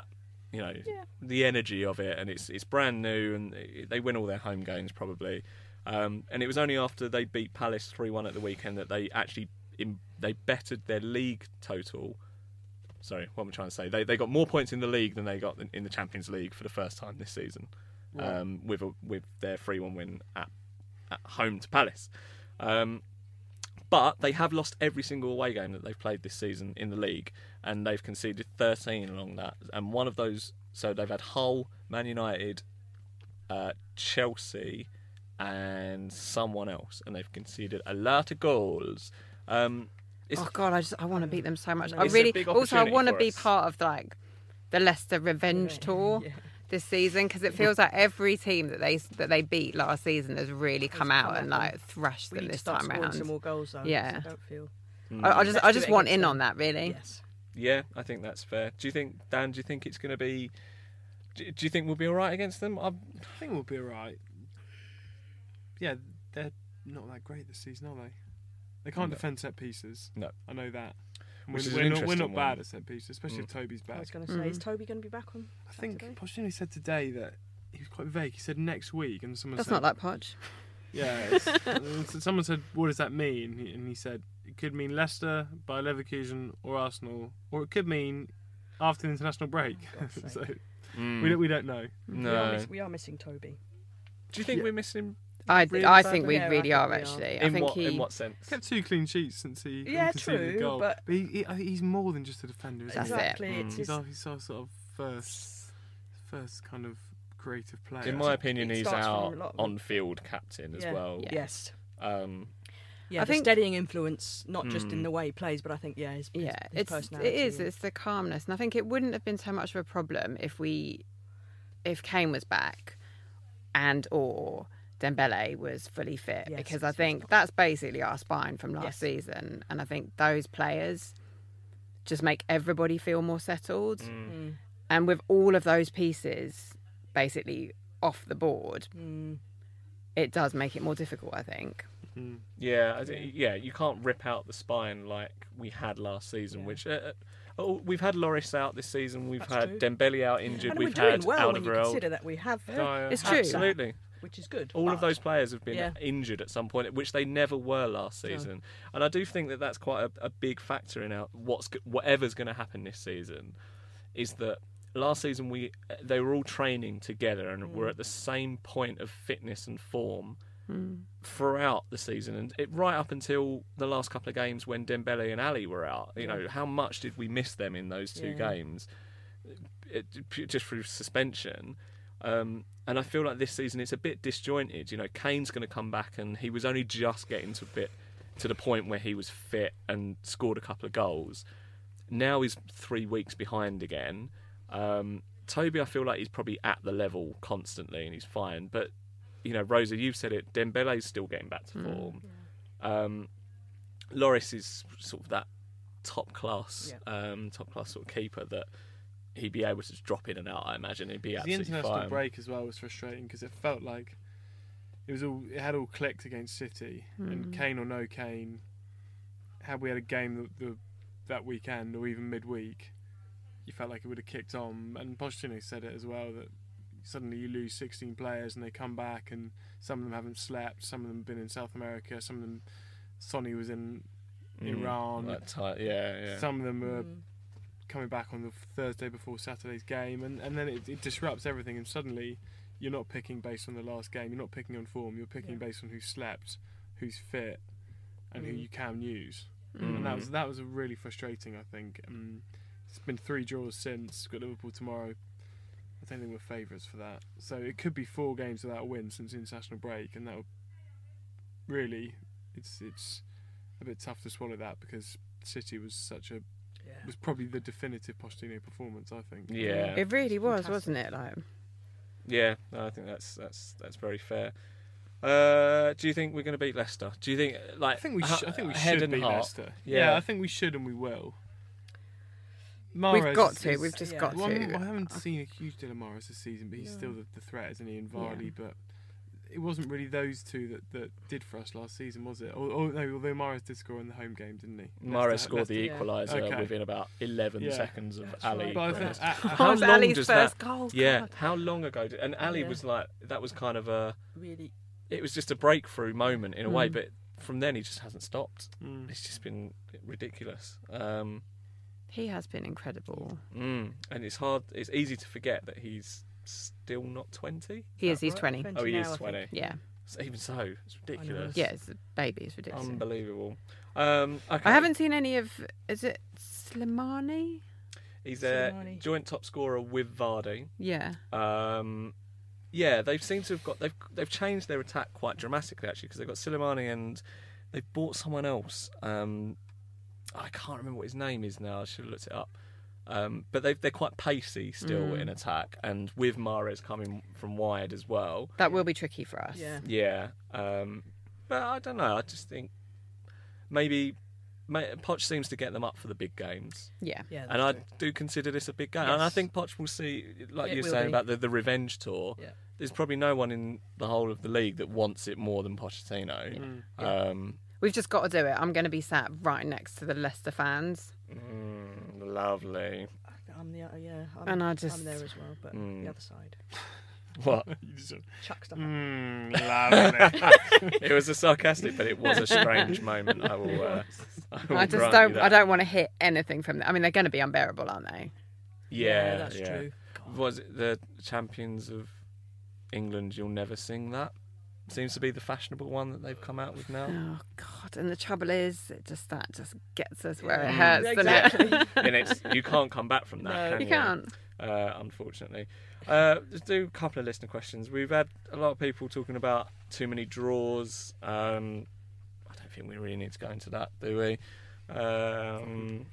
you know, Yeah. the energy of it, and it's it's brand new, and it, they win all their home games probably. Um, and it was only after they beat Palace three one at the weekend that they actually in, they bettered their league total. Sorry, what am I trying to say? They they got more points in the league than they got in, in the Champions League for the first time this season, Right. um, with a, with their three one win at, at home to Palace. Um, but they have lost every single away game that they've played this season in the league, and they've conceded thirteen along that. And one of those, so they've had Hull, Man United, uh, Chelsea, and someone else, and they've conceded a lot of goals. Um, it's, Oh God, I just I want to beat them so much. It's I a really big also I opportunity want to for be us. part of like the Leicester revenge tour Yeah. this season, because it feels like every team that they that they beat last season has really come come out out and and like thrashed We them need to this start time scoring around. some more goals, though. Yeah. I don't feel. I, I just Let's I do just it want against in them. on that really. Yes. yeah, I think that's fair. Do you think, Dan? Do you think it's going to be? Do, do you think we'll be all right against them? I'm, I think we'll be alright. Yeah, they're not that great this season, are they? They can't No. defend set pieces. No. I know that. And Which we're, is we're an not, we're interesting not bad one. at set pieces, especially Mm. if Toby's I back. was going to say, is Mhm. Toby going to be back on? I think Saturday? Pochettino said today that he was quite vague. He said next week, and someone That's said, not like Poch. Yeah, it's, and so someone said, "What does that mean?" He- And he said, "It could mean Leicester, Bayer Leverkusen, or Arsenal, or it could mean after the international break." God's so sake. mm, we don't we don't know. We are, no. miss- we are missing Toby. Do you think Yeah. we're missing? I Really I bad think we Yeah, I really think are we are. actually. I In think what he in what sense? He's kept two clean sheets since he Yeah, conceded a true, goal. but- he, he, I think he's more than just a defender. Isn't That's he? it. Exactly. Mm. It's He's his, our, he's our sort of first, first kind of creative player. In my opinion, it he's starts from our a lot of- on-field captain as Yeah. well. Yeah. yes. Um, Yeah, I the think- steadying influence, not just Mm. in the way he plays, but I think, yeah, his, his, yeah, his it's personality. it is and- it's the calmness, and I think it wouldn't have been so much of a problem if we if Kane was back and or Dembele was fully fit, Yes, because I yes, think yes. that's basically our spine from last Yes. season, and I think those players just make everybody feel more settled. Mm. And with all of those pieces basically off the board, Mm. it does make it more difficult, I think. Mm. yeah, I thi- yeah, you can't rip out the spine like we had last season. Yeah. Which uh, oh, we've had Loris out this season. We've That's had true. Dembele out injured. And we've we're doing had well when you Alderweireld. consider that we have, Dyer. It's true. Absolutely. which is good. All of but- those players have been Yeah. injured at some point, which they never were last season. And I do think that that's quite a, a big factor in our, what's go- whatever's going to happen this season. Is that last season we they were all training together and Mm. were at the same point of fitness and form Mm. throughout the season, and it right up until the last couple of games when Dembele and Ali were out. You know, how much did we miss them in those two Yeah. games, it, just through suspension? Um, and I feel like this season it's a bit disjointed. You know, Kane's going to come back, and he was only just getting to a bit to the point where he was fit and scored a couple of goals. Now he's three weeks behind again. Um, Toby, I feel like he's probably at the level constantly, and he's fine. But you know, Rosa, you've said it. Dembele's still getting back to form. Um, Loris is sort of that top class, um, top class sort of keeper that he'd be able to just drop in and out. I imagine he'd be The absolutely international fine. break as well was frustrating because it felt like it was all it had all clicked against City, and Kane or no Kane, had we had a game the, the, that weekend or even midweek, you felt like it would have kicked on. And Pochettino said it as well, that suddenly you lose sixteen players and they come back, and some of them haven't slept, some of them have been in South America, some of them Sonny was in Mm, Iran, that ti- yeah, yeah. some of them were Mm. coming back on the Thursday before Saturday's game, and, and then it, it disrupts everything, and suddenly you're not picking based on the last game, you're not picking on form, you're picking Yeah. based on who slept, who's fit, and who Mm. you can use. Mm. And that was that was really frustrating, I think. Um, it's been three draws since, got Liverpool tomorrow. I don't think we're favourites for that. So it could be four games without a win since the international break, and that would really, it's it's a bit tough to swallow that, because City was such a Yeah. was probably the definitive Pochettino performance, I think. Yeah, It really was, fantastic. wasn't it? Like, yeah. No, I think that's that's that's very fair. Uh, do you think we're going to beat Leicester? Do you think like I think we ha- sh- I think we head should and beat heart? Leicester. Yeah. Yeah. I think we should, and we will. we've Mahrez got is- to. is- We've just yeah. got Well, to. I haven't seen a huge deal of Mahrez this season, but he's No. still the, the threat, isn't he? And Vardy, but it wasn't really those two that, that did for us last season, was it? Or, or no, although Mahrez did score in the home game, didn't he? Mahrez Leicester- scored the Leicester- equaliser Okay. within about eleven Yeah. seconds of That's Ali. right. But I think, Yes. uh, uh, That How was long Ali's does first that- goal. Yeah, God. how long ago did and Ali Yeah. was like that was kind of a Really, it was just a breakthrough moment in a way, Mm. but from then he just hasn't stopped. Mm. It's just been ridiculous. Um, He has been incredible. mm, and it's hard it's easy to forget that he's still not twenty. He is. He's right? twenty. Oh, he now, is I think. twenty. Yeah. So even so, it's ridiculous. Yeah, it's a baby. It's ridiculous. Unbelievable. Um, okay. I haven't seen any of. Is it Slimani? He's a Slimani. joint top scorer with Vardy. Yeah. Um, yeah, they seem to have got they've they've changed their attack quite dramatically actually because they've got Slimani and they've bought someone else. Um, I can't remember what his name is now. I should have looked it up. Um, but they they're quite pacey still Mm. in attack, and with Mahrez coming from wide as well. That will be tricky for us. yeah. Yeah, um, but I don't know. I just think maybe. may- Poch seems to get them up for the big games. Yeah. Yeah, And that's I true. do consider this a big game. And I Yes. think Poch will see, like It you were will saying be. about the, the revenge tour, Yeah. there's probably no one in the whole of the league that wants it more than Pochettino. Mm. Um, We've just got to do it. I'm going to be sat right next to the Leicester fans. mm, lovely. I'm the uh, yeah. I'm, And I just- I'm there as well, but Mm. the other side. What? You just- Chuck stuff. Mm, lovely. It was a sarcastic, but it was a strange moment. I will. Uh, I, will I just grant don't. you I that. don't want to hit anything from them. I mean, they're going to be unbearable, aren't they? Yeah, that's yeah. true. Was it the champions of England? You'll never sing that. Seems to be the fashionable one that they've come out with now. Oh God! And the trouble is, it just that just gets us where it Mm. hurts, Yeah, doesn't exactly. it? And it's you can't come back from that. No. can You you can't. Uh, unfortunately. Uh, let's do a couple of listener questions. We've had a lot of people talking about too many draws. Um, I don't think we really need to go into that, do we? Um,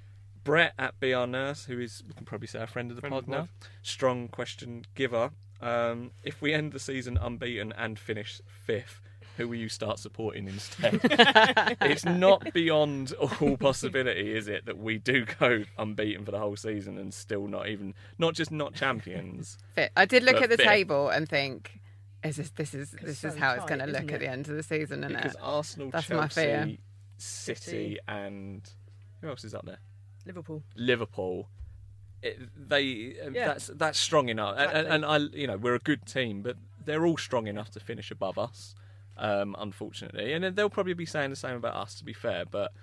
Brett at B R Nurse, who is, we can probably say, a friend of the Friend pod of the now. pod. Strong question giver. Um, if we end the season unbeaten and finish fifth, who will you start supporting instead? It's not beyond all possibility, is it, that we do go unbeaten for the whole season and still not even, not just not champions. Fit. I did look But at the fit. table and think, "Is this this is this so is how it's tight, going to isn't look at it? the end of the season?" Isn't Because it? Arsenal, That's my Chelsea, fear. City, City. and who else is up there? Liverpool. Liverpool. It, they uh, Yeah. that's that's strong enough, and, Exactly. and I, you know, we're a good team, but they're all strong enough to finish above us. Um, unfortunately, and then they'll probably be saying the same about us. To be fair, but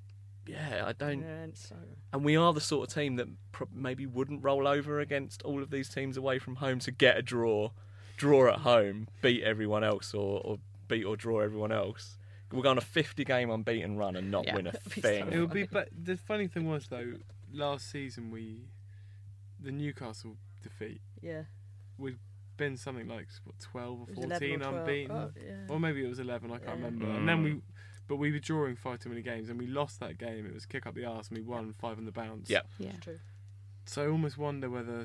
yeah, I don't. Yeah, and so And we are the sort of team that pro- maybe wouldn't roll over against all of these teams away from home to get a draw, draw at home, beat everyone else, or, or beat or draw everyone else. We'll go on a fifty game unbeaten run and not Yeah. win a That'd be thing. so It would be, but the funny thing was though, last season we, the Newcastle defeat, yeah. we'd been something like what twelve or It was eleven fourteen or twelve. unbeaten, Oh, yeah. or maybe it was eleven. I can't Yeah. remember. Mm. And then we, but we were drawing far too many games, and we lost that game. It was kick up the arse, and we won five on the bounce. Yeah. Yeah. It's true. So I almost wonder whether.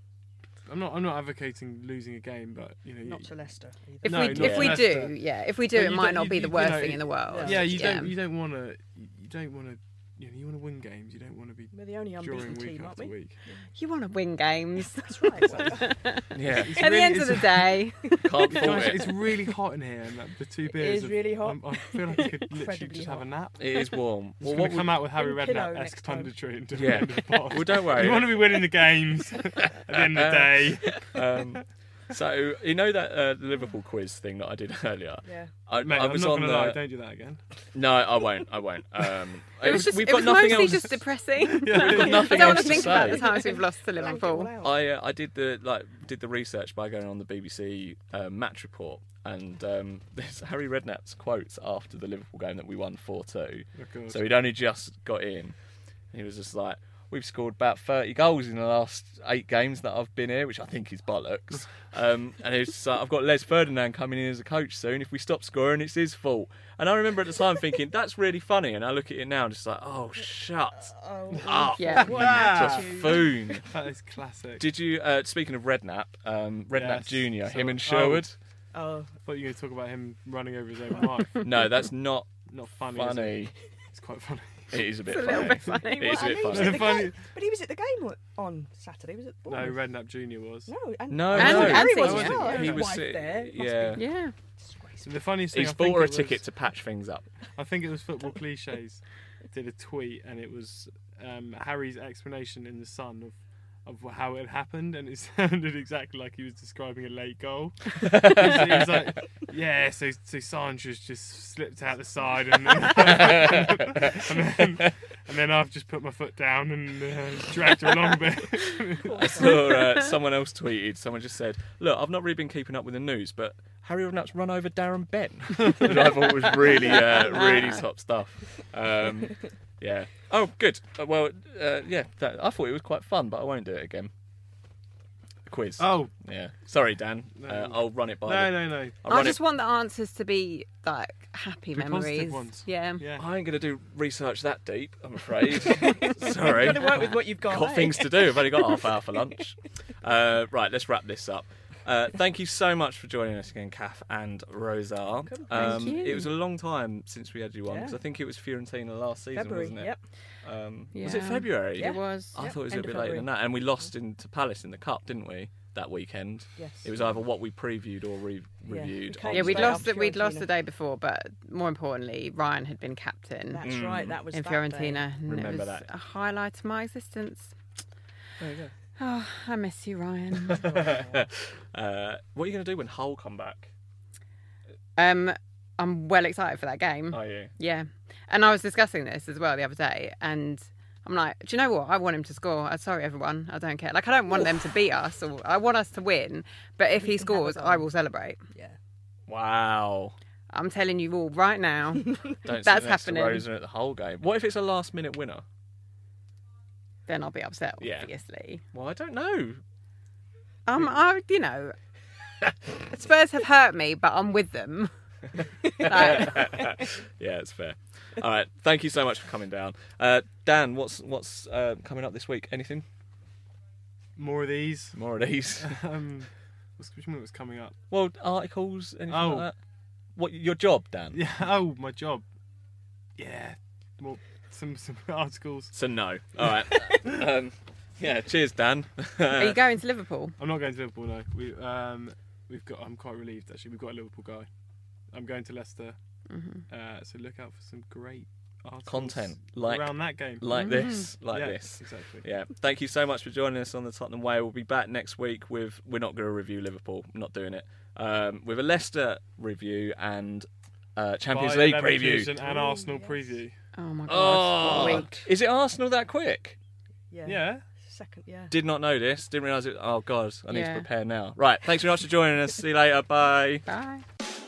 I'm not. I'm not advocating losing a game, but you know, Not you, to Leicester. Either. If No, we not if we Leicester. do, yeah, if we do, But it you might don't- not you- be the you worst know, thing in the world. Yeah. yeah, you don't. You don't want to. You don't want to. You know, you want to win games. You don't want to be We're the only drawing unbeaten week team, aren't after we? week. You want to win games. That's right. Yeah, At the really- end of the it's- day, can't fault Guys, it. it's really hot in here, and like, the two beers. is have- really hot. I'm, I feel like I could literally Incredibly just have a hot. nap. It is warm. I'm Well, just what going to come out with Harry In pillow Redknapp-esque next time. punditry and do Yeah. the end of the pod. Well, don't worry. You want to be winning the games at the end of the day. um, so you know that uh, the Liverpool quiz thing that I did earlier. Yeah. I, Mate, I I'm was not on going the. to lie, don't do that again. No, I won't. I won't. Um, it was just we've it got was nothing mostly else. just depressing. Yeah, We've got I nothing don't want else to think to about say. the times we've lost to Drowned it Liverpool. all out. I uh, I did the like did the research by going on the B B C uh, match report, and um, there's Harry Redknapp's quotes after the Liverpool game that we won four two. Oh, God. So he'd only just got in. He was just like, "We've scored about thirty goals in the last eight games that I've been here," which I think is bollocks. Um, and it's just like, "I've got Les Ferdinand coming in as a coach soon. If we stop scoring, it's his fault." And I remember at the time thinking, "That's really funny." And I look at it now, and just like, "Oh, shut Oh, up, Yeah. what an attitude. buffoon." That is classic. Did you? Uh, speaking of Redknapp, um, Redknapp Yes. Junior, So- him and oh. Sherwood. Oh, I thought you were going to talk about him running over his own wife. No, that's not Not funny. Is it? funny. It's quite funny. It is a bit It's a funny. little bit funny. It is a I bit know he was funny. at the Funny. game, but he was at the game on Saturday. Was it? No, Bournemouth? Redknapp Junior was. No, and, No, And- no. and Harry Senior. was. Oh, He his was wife si- there. Must yeah. be Yeah. So the funniest thing, He's I think bought her a it ticket was, to patch things up. I think it was Football Cliches did a tweet, and it was um, Harry's explanation in the Sun of of how it happened, and it sounded exactly like he was describing a late goal. he, was, he was like, "Yeah, so so Sanchez just slipped out the side, and then, and then and then I've just put my foot down and uh, dragged her along a bit." I saw uh, someone else tweeted. Someone just said, "Look, I've not really been keeping up with the news, but Harry Redknapp's run over Darren Bent," which I thought was really, uh, really top stuff. Um, yeah. Oh, good. Uh, well, uh, yeah. That, I thought it was quite fun, but I won't do it again. The quiz. Oh, Yeah. Sorry, Dan. No. Uh, I'll run it by. no, the, no, no. I'll I run just it. want the answers to be like happy Be positive memories. ones. Yeah. Yeah. I ain't going to do research that deep, I'm afraid. You've Sorry. got to work with what you've got. Got eh? things to do. I've only got half hour for lunch. Uh, right, let's wrap this up. Uh, thank you so much for joining us again, Kath and Rosar. Um, you. It was a long time since we had you on, because Yeah. I think it was Fiorentina last season, February. wasn't it? Yep. Um, Was it Yeah. February? It was. I Yep, thought it was end a of bit later than February. that. And we lost into Palace in the Cup, didn't we, that weekend? Yes. It was either what we previewed or re- Yeah, reviewed. we came on Yeah, we'd Straight lost. up The, we'd lost Fiorentina. the day before, but more importantly, Ryan had been captain That's right. That was in that Fiorentina. day. And Remember it was that. a highlight of my existence. There you go. Oh, I miss you, Ryan. uh, what are you going to do when Hull come back? um, I'm well excited for that game. Are you? Yeah, and I was discussing this as well the other day, and I'm like, do you know what? I want him to score. I'm sorry, everyone. I don't care. Like, I don't want them to beat us, or I want us to win. But if We he can have a scores, go. I will celebrate. Yeah. Wow. I'm telling you all right now. Don't That's sit next happening. To Rosa at the Hull game. What if it's a last minute winner? Then I'll be upset, Yeah. obviously. Well, I don't know. Um, I, you know, Spurs have hurt me, but I'm with them. Like, Yeah, it's fair. All right, thank you so much for coming down, uh, Dan. What's what's uh, coming up this week? Anything? More of these. More of these? Um, what's which one was coming up? Well, articles, anything Oh. like that? What your job, Dan? Yeah. Oh, my job. Yeah. Well, some some articles. So no. All right. um, yeah. Cheers, Dan. are you going to Liverpool? I'm not going to Liverpool. No. We um we've got. I'm quite relieved actually. We've got a Liverpool guy. I'm going to Leicester. Mm-hmm. Uh, so look out for some great articles Content like around that game. like this, like yeah, this. Exactly. Yeah. Thank you so much for joining us on the Tottenham Way. We'll be back next week with. We're not going to review Liverpool. I'm not doing it. Um, with a Leicester review and uh, Champions Bayer League Leverkusen preview. and Ooh, Arsenal yes. preview. Oh my god! Oh, What a week. is it Arsenal that quick? Yeah. Yeah. Second. Yeah. Did not know this. Didn't realise it. Oh god, I need Yeah. to prepare now. Right. Thanks very much for joining us. See you later. Bye. Bye.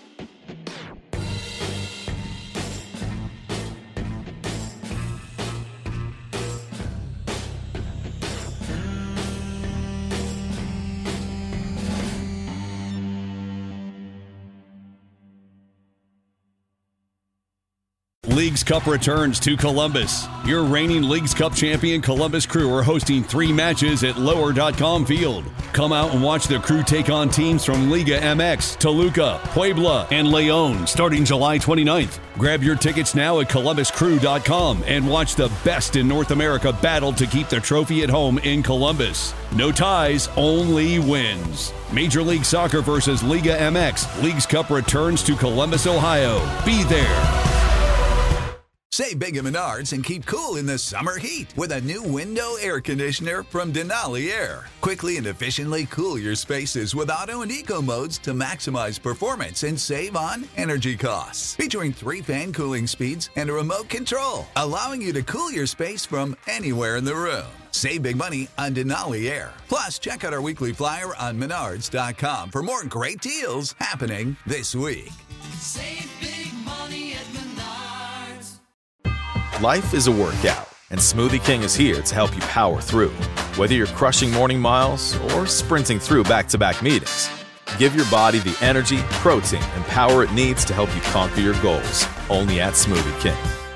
Leagues Cup returns to Columbus. Your reigning Leagues Cup champion Columbus Crew are hosting three matches at lower dot com Field. Come out and watch the Crew take on teams from Liga M X, Toluca, Puebla, and León starting July twenty-ninth. Grab your tickets now at columbus crew dot com and watch the best in North America battle to keep the trophy at home in Columbus. No ties, only wins. Major League Soccer versus Liga M X. Leagues Cup returns to Columbus, Ohio. Be there. Save big at Menards and keep cool in the summer heat with a new window air conditioner from Denali Air. Quickly and efficiently cool your spaces with auto and eco modes to maximize performance and save on energy costs. Featuring three fan cooling speeds and a remote control, allowing you to cool your space from anywhere in the room. Save big money on Denali Air. Plus, check out our weekly flyer on menards dot com for more great deals happening this week. Save big money at Menards. Life is a workout, and Smoothie King is here to help you power through. Whether you're crushing morning miles or sprinting through back-to-back meetings, give your body the energy, protein, and power it needs to help you conquer your goals. Only at Smoothie King.